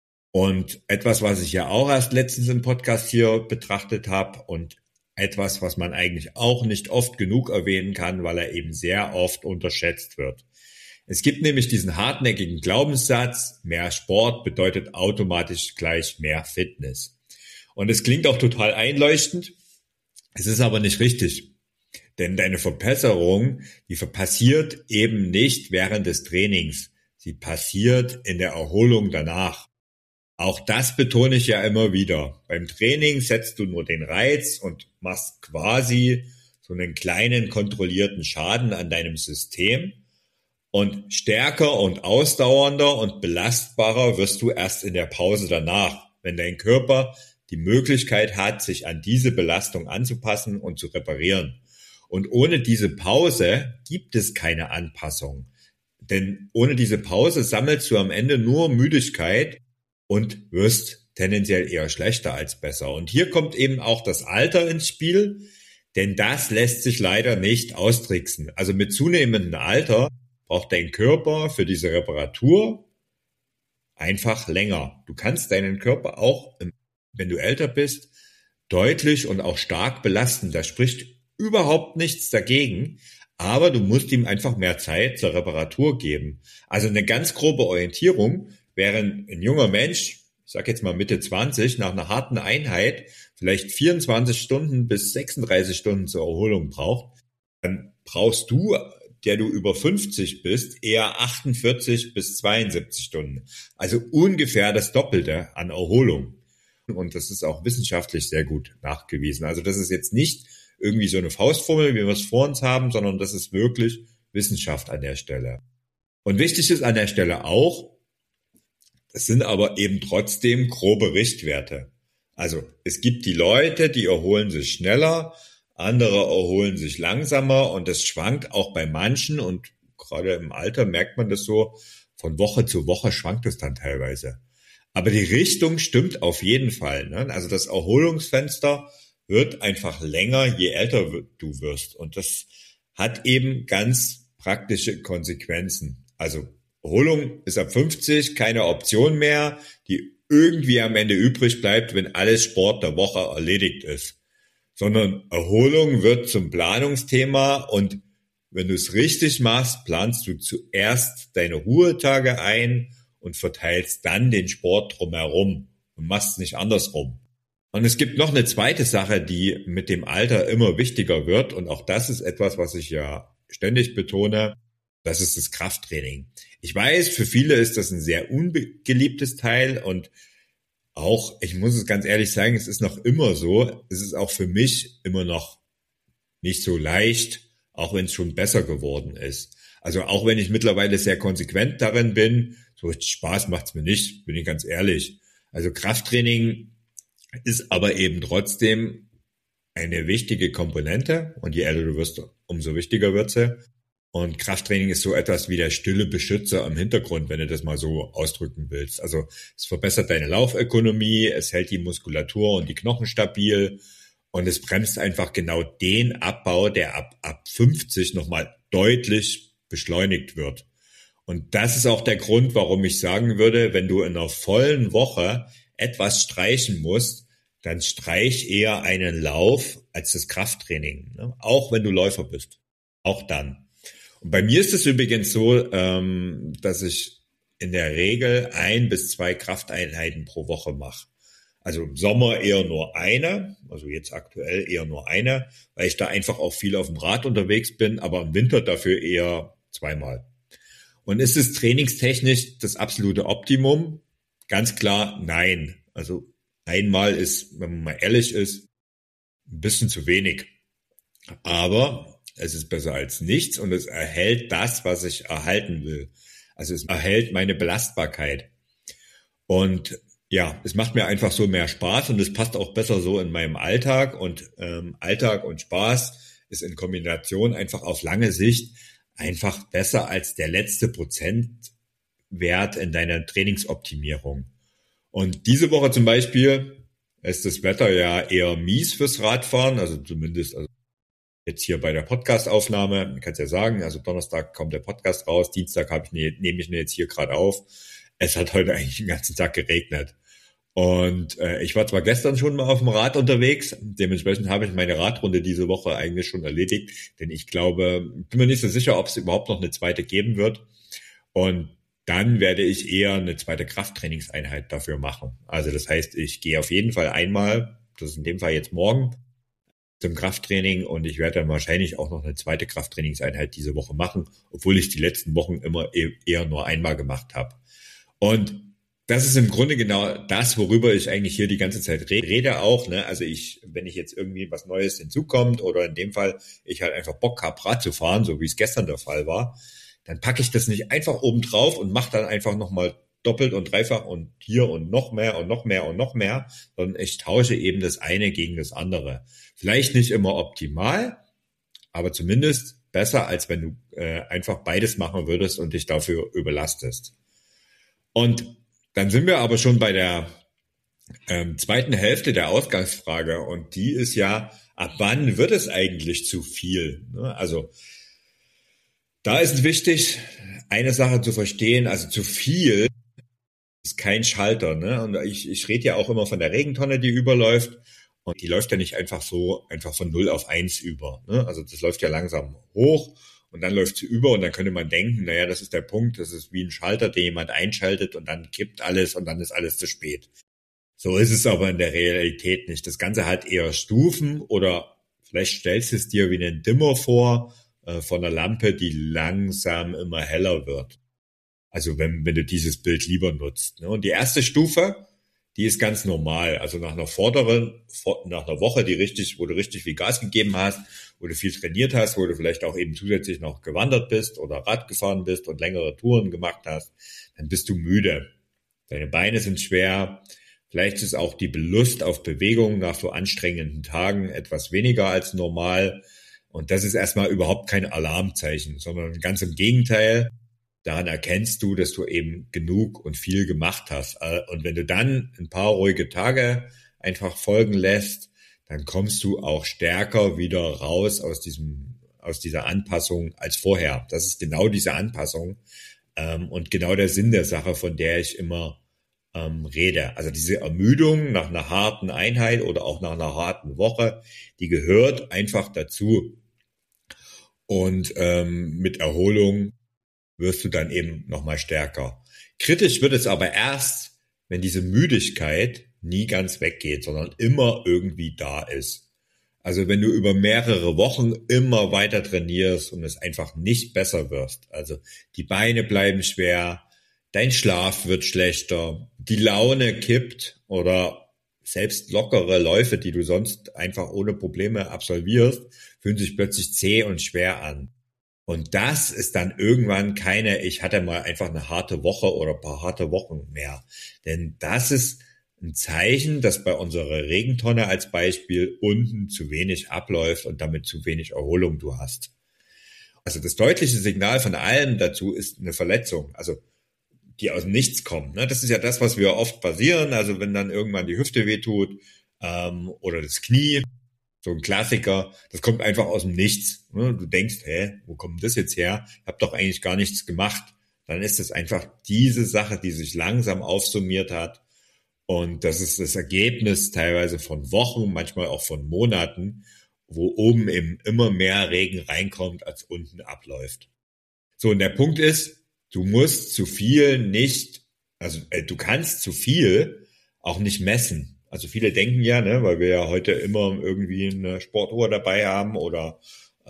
Und etwas, was ich ja auch erst letztens im Podcast hier betrachtet habe und etwas, was man eigentlich auch nicht oft genug erwähnen kann, weil er eben sehr oft unterschätzt wird. Es gibt nämlich diesen hartnäckigen Glaubenssatz, mehr Sport bedeutet automatisch gleich mehr Fitness. Und es klingt auch total einleuchtend, es ist aber nicht richtig. Denn deine Verbesserung, die passiert eben nicht während des Trainings, sie passiert in der Erholung danach. Auch das betone ich ja immer wieder. Beim Training setzt du nur den Reiz und machst quasi so einen kleinen kontrollierten Schaden an deinem System. Und stärker und ausdauernder und belastbarer wirst du erst in der Pause danach, wenn dein Körper die Möglichkeit hat, sich an diese Belastung anzupassen und zu reparieren. Und ohne diese Pause gibt es keine Anpassung. Denn ohne diese Pause sammelst du am Ende nur Müdigkeit und wirst tendenziell eher schlechter als besser. Und hier kommt eben auch das Alter ins Spiel, denn das lässt sich leider nicht austricksen. Also mit zunehmendem Alter braucht dein Körper für diese Reparatur einfach länger. Du kannst deinen Körper auch, wenn du älter bist, deutlich und auch stark belasten. Da spricht überhaupt nichts dagegen, aber du musst ihm einfach mehr Zeit zur Reparatur geben. Also eine ganz grobe Orientierung, während ein junger Mensch, ich sag jetzt mal Mitte 20, nach einer harten Einheit vielleicht 24 Stunden bis 36 Stunden zur Erholung braucht, dann brauchst du, der du über 50 bist, eher 48 bis 72 Stunden. Also ungefähr das Doppelte an Erholung. Und das ist auch wissenschaftlich sehr gut nachgewiesen. Also das ist jetzt nicht irgendwie so eine Faustformel, wie wir es vor uns haben, sondern das ist wirklich Wissenschaft an der Stelle. Und wichtig ist an der Stelle auch, das sind aber eben trotzdem grobe Richtwerte. Also es gibt die Leute, die erholen sich schneller, andere erholen sich langsamer und das schwankt auch bei manchen und gerade im Alter merkt man das so, von Woche zu Woche schwankt es dann teilweise. Aber die Richtung stimmt auf jeden Fall, ne? Also das Erholungsfenster wird einfach länger, je älter du wirst. Und das hat eben ganz praktische Konsequenzen. Also Erholung ist ab 50 keine Option mehr, die irgendwie am Ende übrig bleibt, wenn alles Sport der Woche erledigt ist. Sondern Erholung wird zum Planungsthema und wenn du es richtig machst, planst du zuerst deine Ruhetage ein und verteilst dann den Sport drumherum und machst es nicht andersrum. Und es gibt noch eine zweite Sache, die mit dem Alter immer wichtiger wird und auch das ist etwas, was ich ja ständig betone. Das ist das Krafttraining. Ich weiß, für viele ist das ein sehr ungeliebtes Teil und auch, ich muss es ganz ehrlich sagen, es ist noch immer so, es ist auch für mich immer noch nicht so leicht, auch wenn es schon besser geworden ist. Also auch wenn ich mittlerweile sehr konsequent darin bin, so richtig Spaß macht's mir nicht, bin ich ganz ehrlich. Also Krafttraining ist aber eben trotzdem eine wichtige Komponente und je älter du wirst, umso wichtiger wird sie. Und Krafttraining ist so etwas wie der stille Beschützer im Hintergrund, wenn du das mal so ausdrücken willst. Also es verbessert deine Laufökonomie, es hält die Muskulatur und die Knochen stabil und es bremst einfach genau den Abbau, der ab 50 nochmal deutlich beschleunigt wird. Und das ist auch der Grund, warum ich sagen würde, wenn du in einer vollen Woche etwas streichen musst, dann streich eher einen Lauf als das Krafttraining, ne? Auch wenn du Läufer bist. Auch dann. Und bei mir ist es übrigens so, dass ich in der Regel 1 bis 2 Krafteinheiten pro Woche mache. Also im Sommer eher nur eine, also jetzt aktuell eher nur eine, weil ich da einfach auch viel auf dem Rad unterwegs bin, aber im Winter dafür eher 2-mal. Und ist es trainingstechnisch das absolute Optimum? Ganz klar, nein. Also einmal ist, wenn man mal ehrlich ist, ein bisschen zu wenig. Aber es ist besser als nichts und es erhält das, was ich erhalten will. Also es erhält meine Belastbarkeit. Und ja, es macht mir einfach so mehr Spaß und es passt auch besser so in meinem Alltag. Und Alltag und Spaß ist in Kombination einfach auf lange Sicht einfach besser als der letzte Prozentwert in deiner Trainingsoptimierung. Und diese Woche zum Beispiel ist das Wetter ja eher mies fürs Radfahren, also zumindest jetzt hier bei der Podcast-Aufnahme, ich kann es ja sagen, also Donnerstag kommt der Podcast raus, Dienstag nehme ich ihn jetzt hier gerade auf. Es hat heute eigentlich den ganzen Tag geregnet. Und ich war zwar gestern schon mal auf dem Rad unterwegs, dementsprechend habe ich meine Radrunde diese Woche eigentlich schon erledigt, denn ich glaube, bin mir nicht so sicher, ob es überhaupt noch eine zweite geben wird. Und dann werde ich eher eine zweite Krafttrainingseinheit dafür machen. Also das heißt, ich gehe auf jeden Fall einmal, das ist in dem Fall jetzt morgen, zum Krafttraining und ich werde dann wahrscheinlich auch noch eine zweite Krafttrainingseinheit diese Woche machen, obwohl ich die letzten Wochen immer eher nur einmal gemacht habe. Und das ist im Grunde genau das, worüber ich eigentlich hier die ganze Zeit rede auch, ne? Also wenn ich jetzt irgendwie was Neues hinzukommt oder in dem Fall ich halt einfach Bock habe, Rad zu fahren, so wie es gestern der Fall war, dann packe ich das nicht einfach oben drauf und mache dann einfach nochmal doppelt und dreifach und hier und noch mehr und noch mehr und noch mehr, sondern ich tausche eben das eine gegen das andere. Vielleicht nicht immer optimal, aber zumindest besser, als wenn du einfach beides machen würdest und dich dafür überlastest. Und dann sind wir aber schon bei der zweiten Hälfte der Ausgangsfrage und die ist ja, ab wann wird es eigentlich zu viel? Also da ist es wichtig, eine Sache zu verstehen, also zu viel ist kein Schalter, ne? Und ich rede ja auch immer von der Regentonne, die überläuft. Und die läuft ja nicht einfach so, einfach von 0 auf 1 über, ne? Also das läuft ja langsam hoch und dann läuft sie über und dann könnte man denken, naja, das ist der Punkt, das ist wie ein Schalter, den jemand einschaltet und dann kippt alles und dann ist alles zu spät. So ist es aber in der Realität nicht. Das Ganze hat eher Stufen oder vielleicht stellst du es dir wie einen Dimmer vor, von einer Lampe, die langsam immer heller wird. Also wenn du dieses Bild lieber nutzt. Ne? Und die erste Stufe, die ist ganz normal. Also nach einer Woche, wo du richtig viel Gas gegeben hast, wo du viel trainiert hast, wo du vielleicht auch eben zusätzlich noch gewandert bist oder Rad gefahren bist und längere Touren gemacht hast, dann bist du müde. Deine Beine sind schwer. Vielleicht ist auch die Lust auf Bewegung nach so anstrengenden Tagen etwas weniger als normal. Und das ist erstmal überhaupt kein Alarmzeichen, sondern ganz im Gegenteil. Daran erkennst du, dass du eben genug und viel gemacht hast. Und wenn du dann ein paar ruhige Tage einfach folgen lässt, dann kommst du auch stärker wieder raus aus dieser Anpassung als vorher. Das ist genau diese Anpassung und genau der Sinn der Sache, von der ich immer rede. Also diese Ermüdung nach einer harten Einheit oder auch nach einer harten Woche, die gehört einfach dazu. Und mit Erholung wirst du dann eben nochmal stärker. Kritisch wird es aber erst, wenn diese Müdigkeit nie ganz weggeht, sondern immer irgendwie da ist. Also wenn du über mehrere Wochen immer weiter trainierst und es einfach nicht besser wirst, also die Beine bleiben schwer, dein Schlaf wird schlechter, die Laune kippt oder selbst lockere Läufe, die du sonst einfach ohne Probleme absolvierst, fühlen sich plötzlich zäh und schwer an. Und das ist dann irgendwann ich hatte mal einfach eine harte Woche oder ein paar harte Wochen mehr. Denn das ist ein Zeichen, dass bei unserer Regentonne als Beispiel unten zu wenig abläuft und damit zu wenig Erholung du hast. Also das deutliche Signal von allem dazu ist eine Verletzung, also die aus dem Nichts kommt. Das ist ja das, was wir oft passieren. Also wenn dann irgendwann die Hüfte wehtut oder das Knie, so ein Klassiker, das kommt einfach aus dem Nichts. Du denkst, wo kommt das jetzt her? Ich habe doch eigentlich gar nichts gemacht. Dann ist es einfach diese Sache, die sich langsam aufsummiert hat. Und das ist das Ergebnis teilweise von Wochen, manchmal auch von Monaten, wo oben eben immer mehr Regen reinkommt, als unten abläuft. So, und der Punkt ist, du musst zu viel nicht, du kannst zu viel auch nicht messen. Also viele denken ja, weil wir ja heute immer irgendwie eine Sportuhr dabei haben oder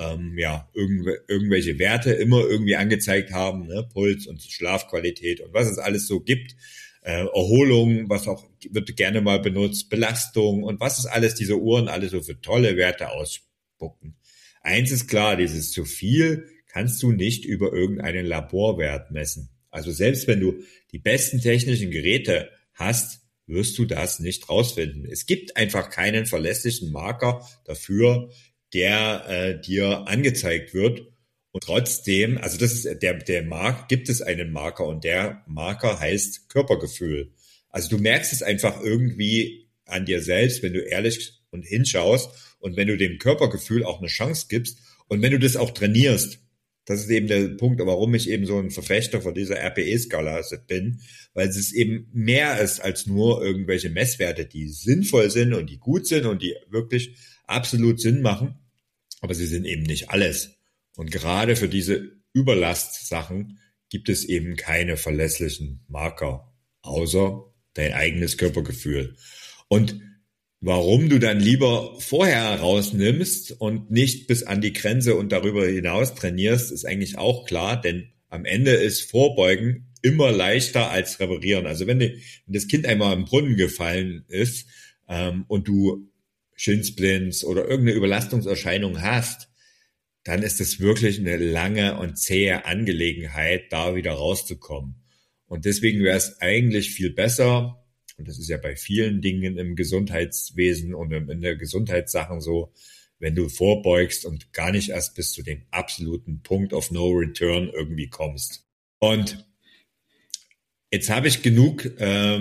irgendwelche Werte immer irgendwie angezeigt haben, Puls und Schlafqualität und was es alles so gibt. Erholung, was auch wird gerne mal benutzt, Belastung und was ist alles diese Uhren alles so für tolle Werte ausspucken. Eins ist klar, dieses zu viel kannst du nicht über irgendeinen Laborwert messen. Also selbst wenn du die besten technischen Geräte hast, wirst du das nicht rausfinden. Es gibt einfach keinen verlässlichen Marker dafür, der dir angezeigt wird. Und trotzdem, also das ist gibt es einen Marker und der Marker heißt Körpergefühl. Also du merkst es einfach irgendwie an dir selbst, wenn du ehrlich und hinschaust und wenn du dem Körpergefühl auch eine Chance gibst und wenn du das auch trainierst. Das ist eben der Punkt, warum ich eben so ein Verfechter von dieser RPE-Skala bin, weil es eben mehr ist als nur irgendwelche Messwerte, die sinnvoll sind und die gut sind und die wirklich absolut Sinn machen, aber sie sind eben nicht alles. Und gerade für diese Überlastsachen gibt es eben keine verlässlichen Marker, außer dein eigenes Körpergefühl. Und warum du dann lieber vorher rausnimmst und nicht bis an die Grenze und darüber hinaus trainierst, ist eigentlich auch klar, denn am Ende ist Vorbeugen immer leichter als Reparieren. Also wenn das Kind einmal im Brunnen gefallen ist und du Shinsplints oder irgendeine Überlastungserscheinung hast, dann ist es wirklich eine lange und zähe Angelegenheit, da wieder rauszukommen. Und deswegen wäre es eigentlich viel besser, und das ist ja bei vielen Dingen im Gesundheitswesen und in der Gesundheitssachen so, wenn du vorbeugst und gar nicht erst bis zu dem absoluten Punkt of No Return irgendwie kommst. Und jetzt habe ich genug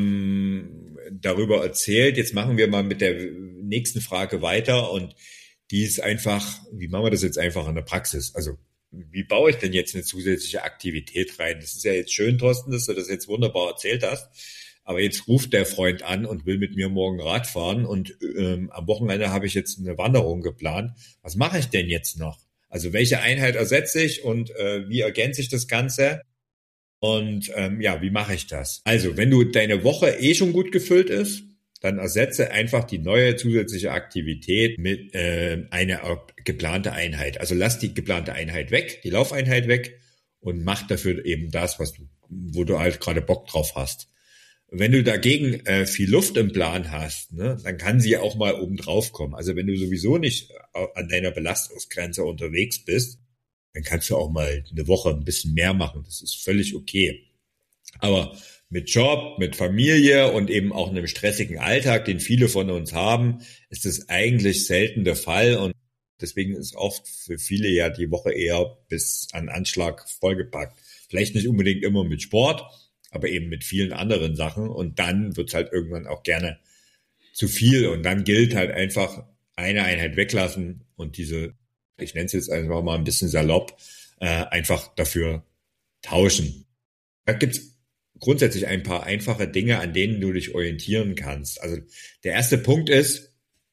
darüber erzählt. Jetzt machen wir mal mit der nächsten Frage weiter und die ist einfach, wie machen wir das jetzt einfach in der Praxis? Also wie baue ich denn jetzt eine zusätzliche Aktivität rein? Das ist ja jetzt schön, Thorsten, dass du das jetzt wunderbar erzählt hast. Aber jetzt ruft der Freund an und will mit mir morgen Rad fahren und am Wochenende habe ich jetzt eine Wanderung geplant. Was mache ich denn jetzt noch? Also welche Einheit ersetze ich und wie ergänze ich das Ganze? Und wie mache ich das? Also wenn du deine Woche schon gut gefüllt ist, dann ersetze einfach die neue zusätzliche Aktivität mit einer geplante Einheit. Also lass die geplante Einheit weg, die Laufeinheit weg und mach dafür eben das, wo du halt gerade Bock drauf hast. Wenn du dagegen viel Luft im Plan hast, dann kann sie auch mal oben drauf kommen. Also wenn du sowieso nicht an deiner Belastungsgrenze unterwegs bist, dann kannst du auch mal eine Woche ein bisschen mehr machen. Das ist völlig okay. Aber mit Job, mit Familie und eben auch einem stressigen Alltag, den viele von uns haben, ist das eigentlich selten der Fall. Und deswegen ist oft für viele ja die Woche eher bis an Anschlag vollgepackt. Vielleicht nicht unbedingt immer mit Sport, aber eben mit vielen anderen Sachen. Und dann wird's halt irgendwann auch gerne zu viel. Und dann gilt halt einfach eine Einheit weglassen und diese, ich nenne es jetzt einfach mal ein bisschen salopp, einfach dafür tauschen. Da gibt's grundsätzlich ein paar einfache Dinge, an denen du dich orientieren kannst. Also der erste Punkt ist,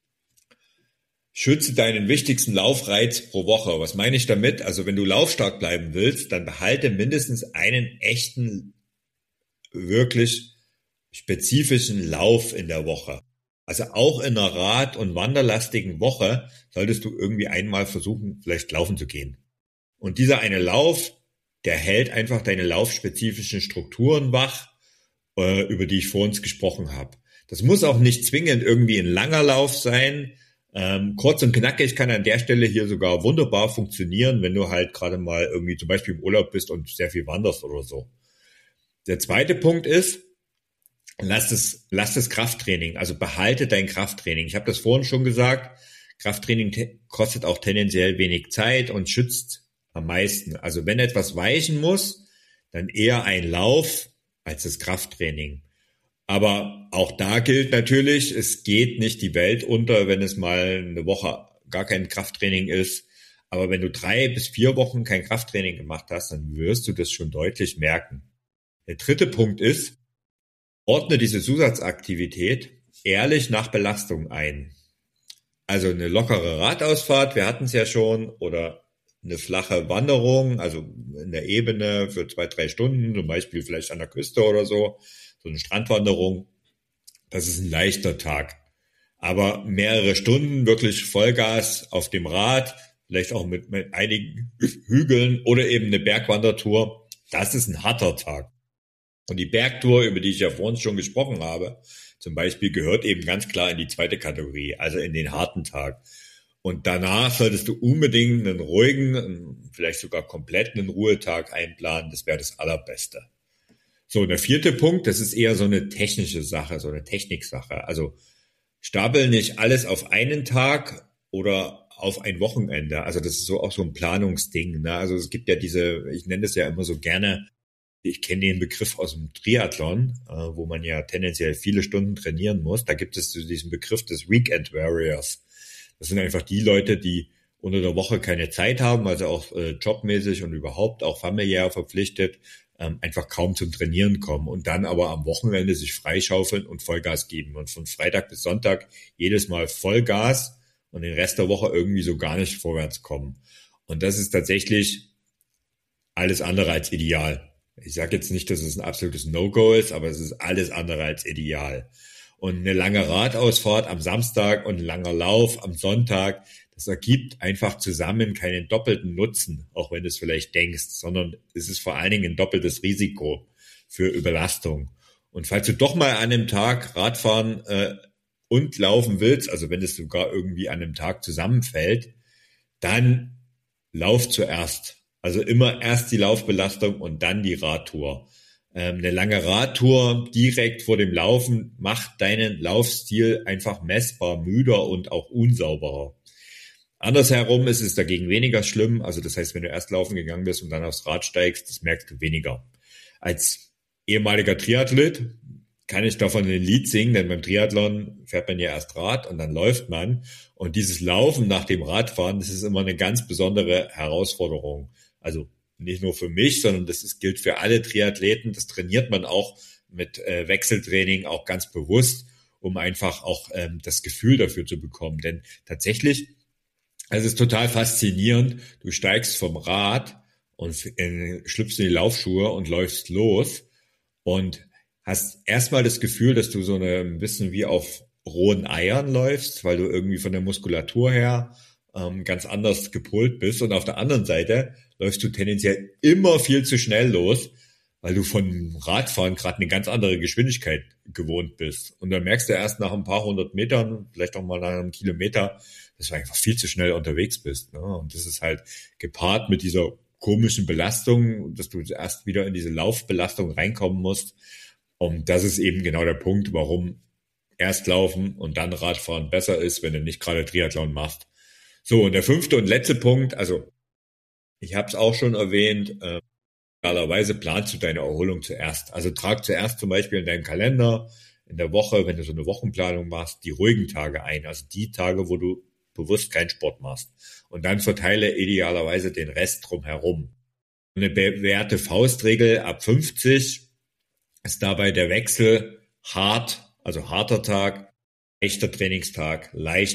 schütze deinen wichtigsten Laufreiz pro Woche. Was meine ich damit? Also wenn du laufstark bleiben willst, dann behalte mindestens einen echten, wirklich spezifischen Lauf in der Woche. Also auch in einer Rad- und wanderlastigen Woche solltest du irgendwie einmal versuchen, vielleicht laufen zu gehen. Und dieser eine Lauf, der hält einfach deine laufspezifischen Strukturen wach, über die ich vor uns gesprochen habe. Das muss auch nicht zwingend irgendwie ein langer Lauf sein. Kurz und knackig kann an der Stelle hier sogar wunderbar funktionieren, wenn du halt gerade mal irgendwie zum Beispiel im Urlaub bist und sehr viel wanderst oder so. Der zweite Punkt ist, lass das Krafttraining, also behalte dein Krafttraining. Ich habe das vorhin schon gesagt, Krafttraining kostet auch tendenziell wenig Zeit und schützt am meisten. Also wenn etwas weichen muss, dann eher ein Lauf als das Krafttraining. Aber auch da gilt natürlich, es geht nicht die Welt unter, wenn es mal eine Woche gar kein Krafttraining ist. Aber wenn du 3 bis 4 Wochen kein Krafttraining gemacht hast, dann wirst du das schon deutlich merken. Der dritte Punkt ist, ordne diese Zusatzaktivität ehrlich nach Belastung ein. Also eine lockere Radausfahrt, wir hatten es ja schon, oder eine flache Wanderung, also in der Ebene für 2, 3 Stunden, zum Beispiel vielleicht an der Küste oder so eine Strandwanderung, das ist ein leichter Tag. Aber mehrere Stunden wirklich Vollgas auf dem Rad, vielleicht auch mit einigen Hügeln oder eben eine Bergwandertour, das ist ein harter Tag. Und die Bergtour, über die ich ja vorhin schon gesprochen habe, zum Beispiel gehört eben ganz klar in die zweite Kategorie, also in den harten Tag. Und danach solltest du unbedingt einen ruhigen, vielleicht sogar komplett einen Ruhetag einplanen, das wäre das Allerbeste. So, und der vierte Punkt, das ist eher so eine technische Sache, so eine Techniksache. Also stapel nicht alles auf einen Tag oder auf ein Wochenende. Also das ist so auch so ein Planungsding. Ne? Also es gibt ja ich nenne das ja immer so gerne, ich kenne den Begriff aus dem Triathlon, wo man ja tendenziell viele Stunden trainieren muss. Da gibt es diesen Begriff des Weekend Warriors. Das sind einfach die Leute, die unter der Woche keine Zeit haben, also auch jobmäßig und überhaupt auch familiär verpflichtet, einfach kaum zum Trainieren kommen und dann aber am Wochenende sich freischaufeln und Vollgas geben und von Freitag bis Sonntag jedes Mal Vollgas und den Rest der Woche irgendwie so gar nicht vorwärts kommen. Und das ist tatsächlich alles andere als ideal. Ich sage jetzt nicht, dass es ein absolutes No-Go ist, aber es ist alles andere als ideal. Und eine lange Radausfahrt am Samstag und ein langer Lauf am Sonntag, das ergibt einfach zusammen keinen doppelten Nutzen, auch wenn du es vielleicht denkst, sondern es ist vor allen Dingen ein doppeltes Risiko für Überlastung. Und falls du doch mal an einem Tag Radfahren und laufen willst, also wenn es sogar irgendwie an einem Tag zusammenfällt, dann lauf zuerst. Also immer erst die Laufbelastung und dann die Radtour. Eine lange Radtour direkt vor dem Laufen macht deinen Laufstil einfach messbar müder und auch unsauberer. Andersherum ist es dagegen weniger schlimm. Also das heißt, wenn du erst laufen gegangen bist und dann aufs Rad steigst, das merkst du weniger. Als ehemaliger Triathlet kann ich davon ein Lied singen, denn beim Triathlon fährt man ja erst Rad und dann läuft man. Und dieses Laufen nach dem Radfahren, das ist immer eine ganz besondere Herausforderung. Also nicht nur für mich, sondern gilt für alle Triathleten. Das trainiert man auch mit Wechseltraining auch ganz bewusst, um einfach auch das Gefühl dafür zu bekommen. Denn tatsächlich, es ist total faszinierend. Du steigst vom Rad und schlüpfst in die Laufschuhe und läufst los und hast erstmal das Gefühl, dass du so ein bisschen wie auf rohen Eiern läufst, weil du irgendwie von der Muskulatur her ganz anders gepolt bist. Und auf der anderen Seite läufst du tendenziell immer viel zu schnell los, weil du von Radfahren gerade eine ganz andere Geschwindigkeit gewohnt bist. Und dann merkst du erst nach ein paar 100 Metern, vielleicht auch mal nach einem Kilometer, dass du einfach viel zu schnell unterwegs bist. Ne? Und das ist halt gepaart mit dieser komischen Belastung, dass du erst wieder in diese Laufbelastung reinkommen musst. Und das ist eben genau der Punkt, warum erst Laufen und dann Radfahren besser ist, wenn du nicht gerade Triathlon machst. So, und der 5. und letzte Punkt, also ich habe es auch schon erwähnt, idealerweise planst du deine Erholung zuerst. Also trag zuerst zum Beispiel in deinem Kalender in der Woche, wenn du so eine Wochenplanung machst, die ruhigen Tage ein, also die Tage, wo du bewusst keinen Sport machst. Und dann verteile idealerweise den Rest drumherum. Eine bewährte Faustregel ab 50 ist dabei der Wechsel hart, also harter Tag, leichter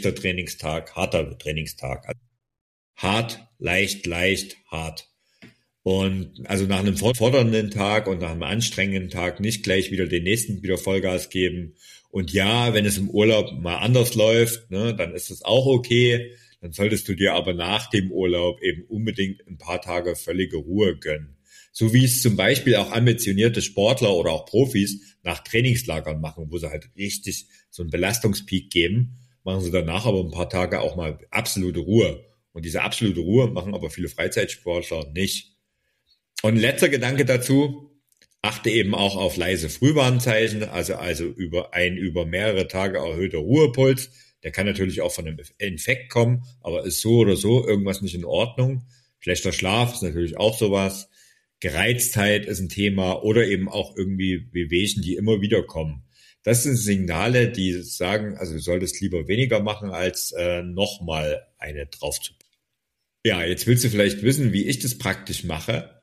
Trainingstag, harter Trainingstag. Also hart, leicht, hart. Und also nach einem fordernden Tag und nach einem anstrengenden Tag nicht gleich wieder Vollgas geben. Und ja, wenn es im Urlaub mal anders läuft, ne, dann ist das auch okay. Dann solltest du dir aber nach dem Urlaub eben unbedingt ein paar Tage völlige Ruhe gönnen. So wie es zum Beispiel auch ambitionierte Sportler oder auch Profis nach Trainingslagern machen, wo sie halt richtig so einen Belastungspeak geben, machen sie danach aber ein paar Tage auch mal absolute Ruhe. Und diese absolute Ruhe machen aber viele Freizeitsportler nicht. Und letzter Gedanke dazu, achte eben auch auf leise Frühwarnzeichen, also über mehrere Tage erhöhter Ruhepuls. Der kann natürlich auch von einem Infekt kommen, aber ist so oder so irgendwas nicht in Ordnung. Schlechter Schlaf ist natürlich auch sowas. Gereiztheit ist ein Thema oder eben auch irgendwie Wehwehchen, die immer wieder kommen. Das sind Signale, die sagen, also du solltest lieber weniger machen, als nochmal eine drauf zu. Ja, jetzt willst du vielleicht wissen, wie ich das praktisch mache.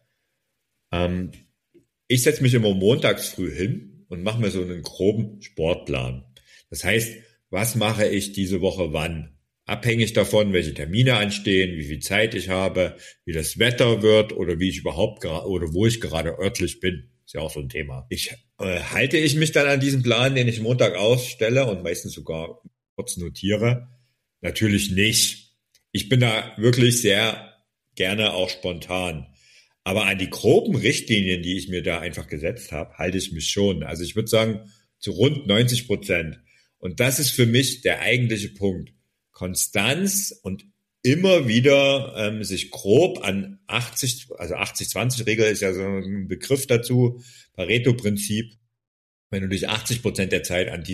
Ich setze mich immer montags früh hin und mache mir so einen groben Sportplan. Das heißt, was mache ich diese Woche wann? Abhängig davon, welche Termine anstehen, wie viel Zeit ich habe, wie das Wetter wird oder wie ich überhaupt oder wo ich gerade örtlich bin. Ist ja auch so ein Thema. Halte ich mich dann an diesen Plan, den ich Montag ausstelle und meistens sogar kurz notiere? Natürlich nicht. Ich bin da wirklich sehr gerne auch spontan. Aber an die groben Richtlinien, die ich mir da einfach gesetzt habe, halte ich mich schon. Also ich würde sagen, zu rund 90%. Und das ist für mich der eigentliche Punkt. Konstanz und immer wieder sich grob an 80, also 80-20-Regel ist ja so ein Begriff dazu, Pareto-Prinzip. Wenn du dich 80% der Zeit an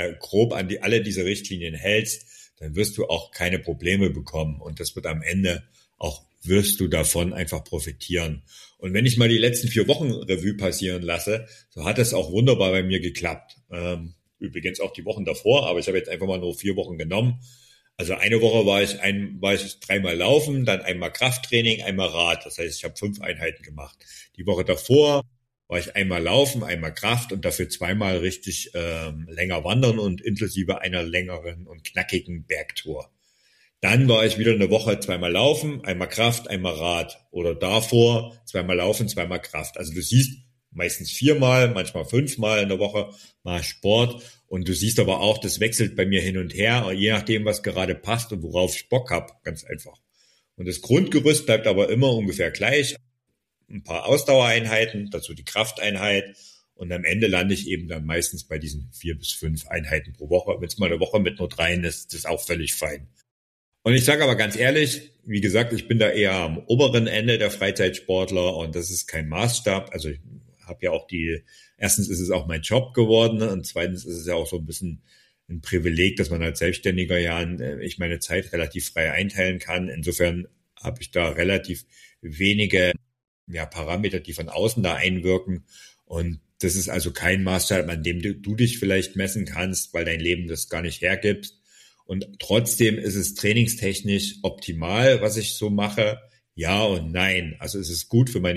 alle diese Richtlinien hältst, dann wirst du auch keine Probleme bekommen. Und das wird am Ende auch wirst du davon einfach profitieren. Und wenn ich mal die letzten 4 Wochen Revue passieren lasse, so hat es auch wunderbar bei mir geklappt. Übrigens auch die Wochen davor, aber ich habe jetzt einfach mal nur 4 Wochen genommen. Also eine Woche war ich 3-mal laufen, dann einmal Krafttraining, einmal Rad. Das heißt, ich habe 5 Einheiten gemacht. Die Woche davor war ich einmal laufen, einmal Kraft und dafür 2-mal richtig länger wandern und inklusive einer längeren und knackigen Bergtour. Dann war ich wieder eine Woche 2-mal laufen, einmal Kraft, einmal Rad. Oder davor 2-mal laufen, 2-mal Kraft. Also du siehst meistens 4-mal, manchmal 5-mal in der Woche mal Sport. Und du siehst aber auch, das wechselt bei mir hin und her, je nachdem, was gerade passt und worauf ich Bock habe. Ganz einfach. Und das Grundgerüst bleibt aber immer ungefähr gleich. Ein paar Ausdauereinheiten, dazu die Krafteinheit. Und am Ende lande ich eben dann meistens bei diesen 4 bis 5 Einheiten pro Woche. Wenn es mal eine Woche mit nur 3 ist, das auch völlig fein. Und ich sage aber ganz ehrlich, wie gesagt, ich bin da eher am oberen Ende der Freizeitsportler und das ist kein Maßstab. Also ich habe ja auch erstens ist es auch mein Job geworden und zweitens ist es ja auch so ein bisschen ein Privileg, dass man als Selbstständiger ich meine Zeit relativ frei einteilen kann. Insofern habe ich da relativ wenige Parameter, die von außen da einwirken. Und das ist also kein Maßstab, an dem du dich vielleicht messen kannst, weil dein Leben das gar nicht hergibt. Und trotzdem ist es trainingstechnisch optimal, was ich so mache. Ja und nein. Also es ist gut für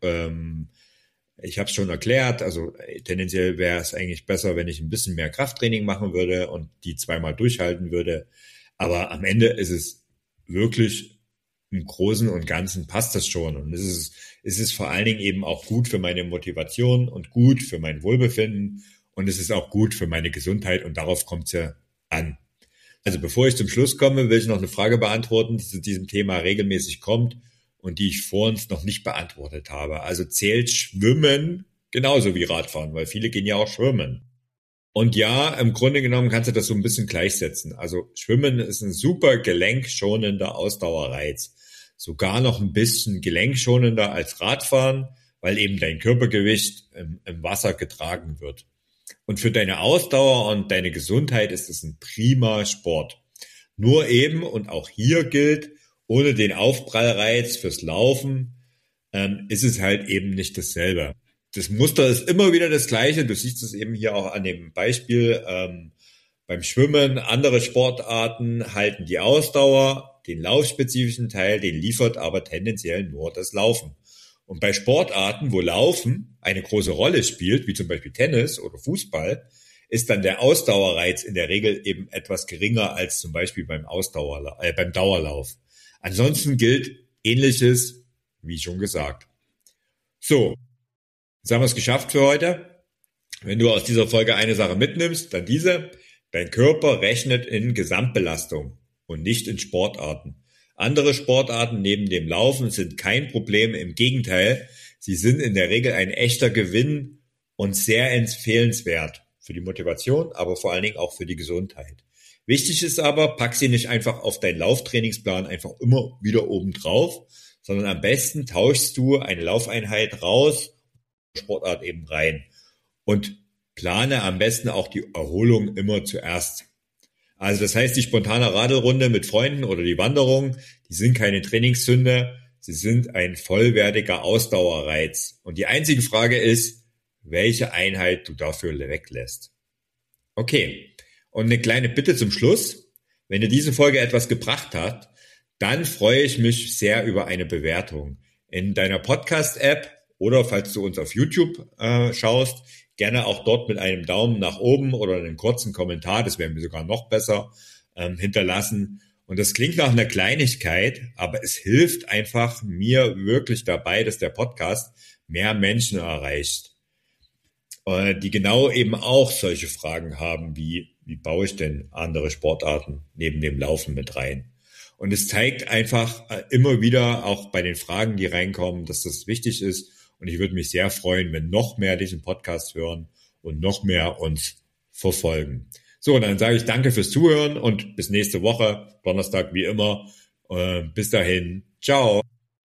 ich habe es schon erklärt, also tendenziell wäre es eigentlich besser, wenn ich ein bisschen mehr Krafttraining machen würde und die 2-mal durchhalten würde. Aber am Ende ist es wirklich im Großen und Ganzen passt das schon. Und es ist vor allen Dingen eben auch gut für meine Motivation und gut für mein Wohlbefinden. Und es ist auch gut für meine Gesundheit und darauf kommt es ja an. Also bevor ich zum Schluss komme, will ich noch eine Frage beantworten, die zu diesem Thema regelmäßig kommt und die ich vor uns noch nicht beantwortet habe. Also zählt Schwimmen genauso wie Radfahren, weil viele gehen ja auch schwimmen. Und ja, im Grunde genommen kannst du das so ein bisschen gleichsetzen. Also Schwimmen ist ein super gelenkschonender Ausdauerreiz. Sogar noch ein bisschen gelenkschonender als Radfahren, weil eben dein Körpergewicht im Wasser getragen wird. Und für deine Ausdauer und deine Gesundheit ist es ein prima Sport. Nur eben, und auch hier gilt, ohne den Aufprallreiz fürs Laufen ist es halt eben nicht dasselbe. Das Muster ist immer wieder das gleiche. Du siehst es eben hier auch an dem Beispiel beim Schwimmen. Andere Sportarten halten die Ausdauer, den laufspezifischen Teil, den liefert aber tendenziell nur das Laufen. Und bei Sportarten, wo Laufen eine große Rolle spielt, wie zum Beispiel Tennis oder Fußball, ist dann der Ausdauerreiz in der Regel eben etwas geringer als zum Beispiel beim Dauerlauf. Ansonsten gilt Ähnliches, wie schon gesagt. So, jetzt haben wir es geschafft für heute. Wenn du aus dieser Folge eine Sache mitnimmst, dann diese: Dein Körper rechnet in Gesamtbelastung und nicht in Sportarten. Andere Sportarten neben dem Laufen sind kein Problem, im Gegenteil, sie sind in der Regel ein echter Gewinn und sehr empfehlenswert für die Motivation, aber vor allen Dingen auch für die Gesundheit. Wichtig ist aber, pack sie nicht einfach auf deinen Lauftrainingsplan einfach immer wieder oben drauf, sondern am besten tauschst du eine Laufeinheit raus, Sportart eben rein. Und plane am besten auch die Erholung immer zuerst. Also das heißt, die spontane Radelrunde mit Freunden oder die Wanderung, die sind keine Trainingssünde, sie sind ein vollwertiger Ausdauerreiz. Und die einzige Frage ist, welche Einheit du dafür weglässt. Okay, und eine kleine Bitte zum Schluss. Wenn dir diese Folge etwas gebracht hat, dann freue ich mich sehr über eine Bewertung. In deiner Podcast-App oder falls du uns auf YouTube schaust, gerne auch dort mit einem Daumen nach oben oder einen kurzen Kommentar, das wäre mir sogar noch besser, hinterlassen. Und das klingt nach einer Kleinigkeit, aber es hilft einfach mir wirklich dabei, dass der Podcast mehr Menschen erreicht, die genau eben auch solche Fragen haben, wie baue ich denn andere Sportarten neben dem Laufen mit rein? Und es zeigt einfach immer wieder, auch bei den Fragen, die reinkommen, dass das wichtig ist. Und ich würde mich sehr freuen, wenn noch mehr diesen Podcast hören und noch mehr uns verfolgen. So, dann sage ich danke fürs Zuhören und bis nächste Woche, Donnerstag wie immer. Bis dahin, ciao.